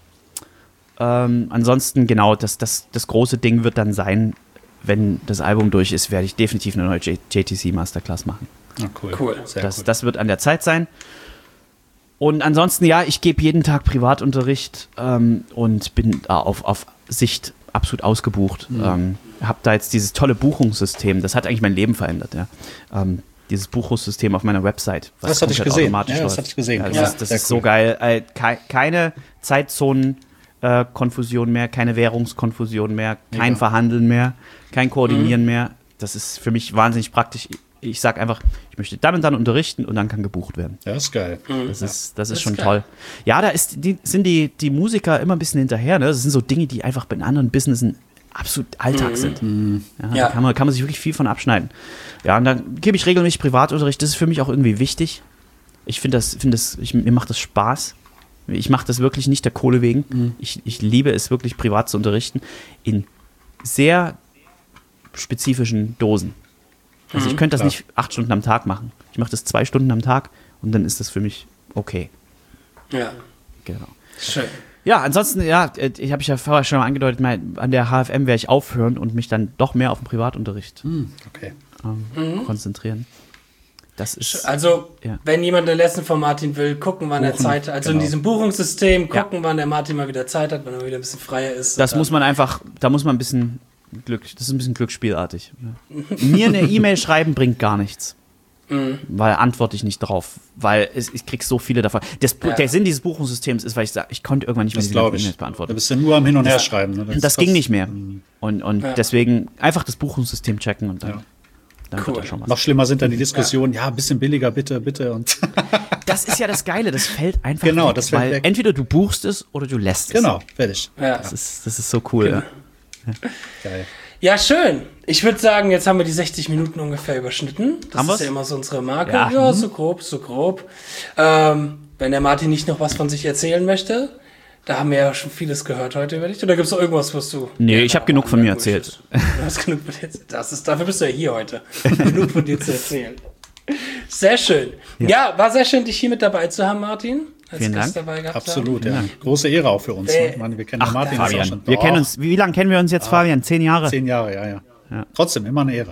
Ansonsten, genau, das große Ding wird dann sein, wenn das Album durch ist, werde ich definitiv eine neue JTC Masterclass machen. Oh, cool. Das wird an der Zeit sein. Und ansonsten, ja, ich gebe jeden Tag Privatunterricht und bin auf Sicht absolut ausgebucht. Habe da jetzt dieses tolle Buchungssystem, das hat eigentlich mein Leben verändert. Ja. Dieses Buchungssystem auf meiner Website. Das hatte ich gesehen. Das hatte ich gesehen. Ja, das ist so geil. Keine Zeitzonen-Konfusion mehr, keine Währungskonfusion mehr, kein Verhandeln mehr, kein Koordinieren mehr. Das ist für mich wahnsinnig praktisch. Ich sage einfach, ich möchte dann und dann unterrichten und dann kann gebucht werden. Ja, ist geil. Das ist schon geil. Toll. Ja, da sind die Musiker immer ein bisschen hinterher. Ne? Das sind so Dinge, die einfach bei anderen Businessen absolut Alltag sind. Ja, da kann man sich wirklich viel von abschneiden. Ja, und dann gebe ich regelmäßig Privatunterricht. Das ist für mich auch irgendwie wichtig. Ich mir macht das Spaß. Ich mache das wirklich nicht der Kohle wegen. Ich liebe es wirklich, privat zu unterrichten. In sehr spezifischen Dosen. Also ich könnte das nicht 8 Stunden am Tag machen. Ich mache das 2 Stunden am Tag und dann ist das für mich okay. Ja. Genau. Schön. Ja, ansonsten, ja, ich habe ja vorher schon mal angedeutet, an der HFM werde ich aufhören und mich dann doch mehr auf den Privatunterricht konzentrieren. Das ist, also, wenn jemand eine Lesson von Martin will, gucken, wann er Zeit hat. Also in diesem Buchungssystem gucken, wann der Martin mal wieder Zeit hat, wann er wieder ein bisschen freier ist. Da muss man ein bisschen das ist ein bisschen glücksspielartig. Ja. Mir eine E-Mail schreiben bringt gar nichts. Weil antworte ich nicht drauf. Weil ich kriege so viele davon. Der Sinn dieses Buchungssystems ist, weil ich sage, ich konnte irgendwann nicht mehr die E-Mails beantworten. Da bist du nur am Hin- und Herschreiben. Ne? Das ging nicht mehr. Und deswegen einfach das Buchungssystem checken und dann wird da schon was. Noch schlimmer sind dann die Diskussionen, ein bisschen billiger, bitte. Und das ist ja das Geile, das fällt einfach weg. Das fällt weg. Entweder du buchst es oder du lässt es. Genau, fertig. Ja. Das ist so cool. Genau. Geil. Ja, schön. Ich würde sagen, jetzt haben wir die 60 Minuten ungefähr überschnitten. Das ist ja immer so unsere Marke. Ja, so grob. Wenn der Martin nicht noch was von sich erzählen möchte, da haben wir ja schon vieles gehört heute über dich. Oder gibt es noch irgendwas, was du... Nee, ich habe genug von mir erzählt. Du hast genug von dir erzählt. Dafür bist du ja hier heute. Genug von dir zu erzählen. Sehr schön. Ja, war sehr schön, dich hier mit dabei zu haben, Martin. Vielen Dank. Absolut, ja. Große Ehre auch für uns. Ich meine, wir kennen Martin Fabian. Auch schon. Wir kennen uns, wie lange kennen wir uns jetzt, Fabian? 10 Jahre? 10 Jahre, ja. Trotzdem, immer eine Ehre.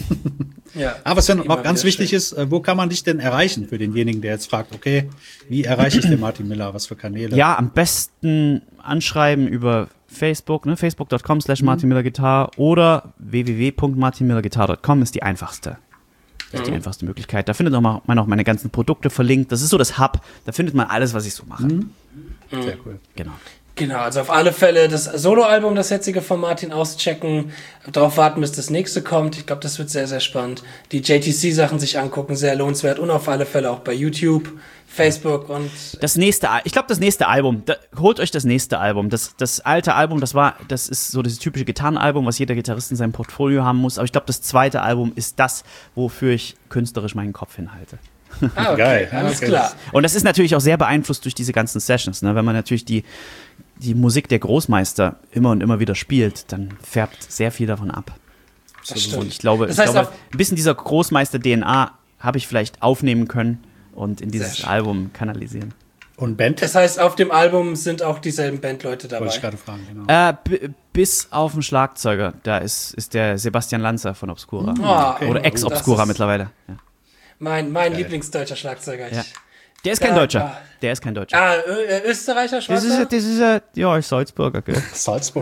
Ja. Aber was noch ganz wichtig ist, wo kann man dich denn erreichen für denjenigen, der jetzt fragt, okay, wie erreiche ich den Martin Miller, was für Kanäle? Ja, am besten anschreiben über Facebook, ne? facebook.com/Martin Miller Guitar oder www.martinmillerguitar.com ist die einfachste. Das ist die einfachste Möglichkeit. Da findet man auch meine ganzen Produkte verlinkt. Das ist so das Hub. Da findet man alles, was ich so mache. Sehr cool. Genau, also auf alle Fälle das Soloalbum, das jetzige von Martin auschecken, darauf warten, bis das nächste kommt. Ich glaube, das wird sehr, sehr spannend. Die JTC-Sachen sich angucken, sehr lohnenswert und auf alle Fälle auch bei YouTube, Facebook und... das nächste Album, holt euch das nächste Album. Das alte Album, das ist so das typische Gitarrenalbum, was jeder Gitarrist in seinem Portfolio haben muss. Aber ich glaube, das zweite Album ist das, wofür ich künstlerisch meinen Kopf hinhalte. Okay, geil, alles klar. Und das ist natürlich auch sehr beeinflusst durch diese ganzen Sessions. Ne? Wenn man natürlich die Musik der Großmeister immer und immer wieder spielt, dann färbt sehr viel davon ab. Das stimmt. Und ich glaube, ein bisschen dieser Großmeister-DNA habe ich vielleicht aufnehmen können und in dieses Album kanalisieren. Und Band? Das heißt, auf dem Album sind auch dieselben Bandleute dabei. Wollte ich gerade fragen, genau. Bis auf den Schlagzeuger, da ist der Sebastian Lanzer von Obscura. Okay. Oder Ex-Obscura mittlerweile. Ja. Mein Lieblingsdeutscher Schlagzeuger. Ja. Der ist kein Deutscher. Der ist kein Deutscher. Österreicher, Schwarzer? Das ist ja, Salzburger, gell? Salzburg.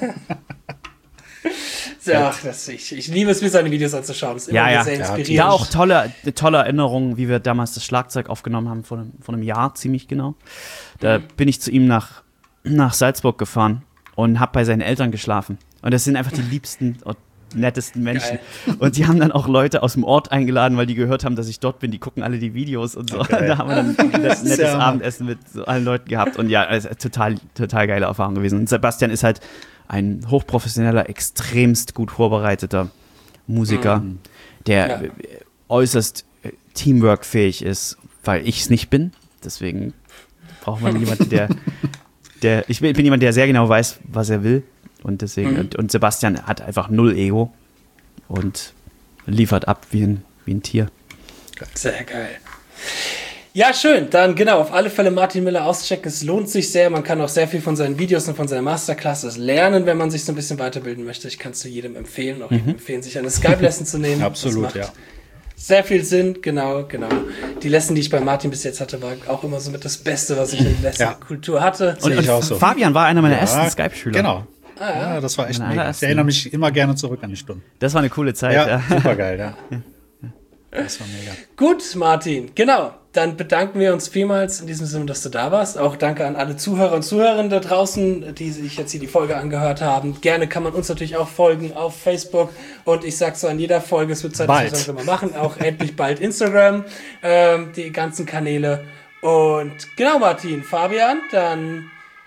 Ich liebe es, mir seine Videos anzuschauen. Das ist immer sehr inspirierend. Da auch tolle Erinnerungen, wie wir damals das Schlagzeug aufgenommen haben, vor einem Jahr ziemlich genau. Da bin ich zu ihm nach nach Salzburg gefahren und habe bei seinen Eltern geschlafen. Und das sind einfach die liebsten und nettesten Menschen. Geil. Und die haben dann auch Leute aus dem Ort eingeladen, weil die gehört haben, dass ich dort bin. Die gucken alle die Videos und so. Okay. Da haben wir dann ein nettes Abendessen mit so allen Leuten gehabt. Und ja, also total geile Erfahrung gewesen. Und Sebastian ist halt ein hochprofessioneller, extremst gut vorbereiteter Musiker, der äußerst teamworkfähig ist, weil ich es nicht bin. Deswegen braucht man jemanden, ich bin jemand, der sehr genau weiß, was er will. Und deswegen, und Sebastian hat einfach null Ego und liefert ab wie ein Tier. Sehr geil. Ja, schön. Dann genau, auf alle Fälle Martin Miller auschecken. Es lohnt sich sehr. Man kann auch sehr viel von seinen Videos und von seinen Masterclasses lernen, wenn man sich so ein bisschen weiterbilden möchte. Ich kann es zu jedem empfehlen. Auch jedem empfehlen, sich eine Skype-Lesson zu nehmen. Absolut, ja. Sehr viel Sinn, genau. Die Lesson, die ich bei Martin bis jetzt hatte, war auch immer so mit das Beste, was ich in der Lesson-Kultur hatte. Und ich auch so. Fabian war einer meiner ersten Skype-Schüler. Genau. Ja, das war echt mega. Ich erinnere mich immer gerne zurück an die Stunden. Das war eine coole Zeit. Ja, super geil, ja. Das war mega. Gut, Martin, genau. Dann bedanken wir uns vielmals in diesem Sinne, dass du da warst. Auch danke an alle Zuhörer und Zuhörerinnen da draußen, die sich jetzt hier die Folge angehört haben. Gerne kann man uns natürlich auch folgen auf Facebook. Und ich sag so an jeder Folge, es wird Zeit, dass wir das mal machen. Auch endlich bald Instagram, die ganzen Kanäle. Und genau, Martin, Fabian, dann...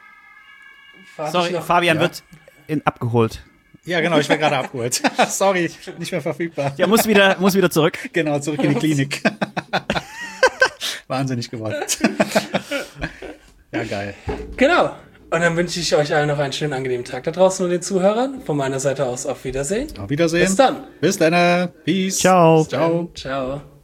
Fabian wird abgeholt. Ja, genau, ich werde gerade abgeholt. Sorry, nicht mehr verfügbar. Ja, muss wieder zurück. Genau, zurück in die Klinik. Wahnsinnig geworden. Ja, geil. Genau. Und dann wünsche ich euch allen noch einen schönen, angenehmen Tag da draußen und den Zuhörern. Von meiner Seite aus auf Wiedersehen. Auf Wiedersehen. Bis dann. Bis dann. Peace. Ciao. Ciao.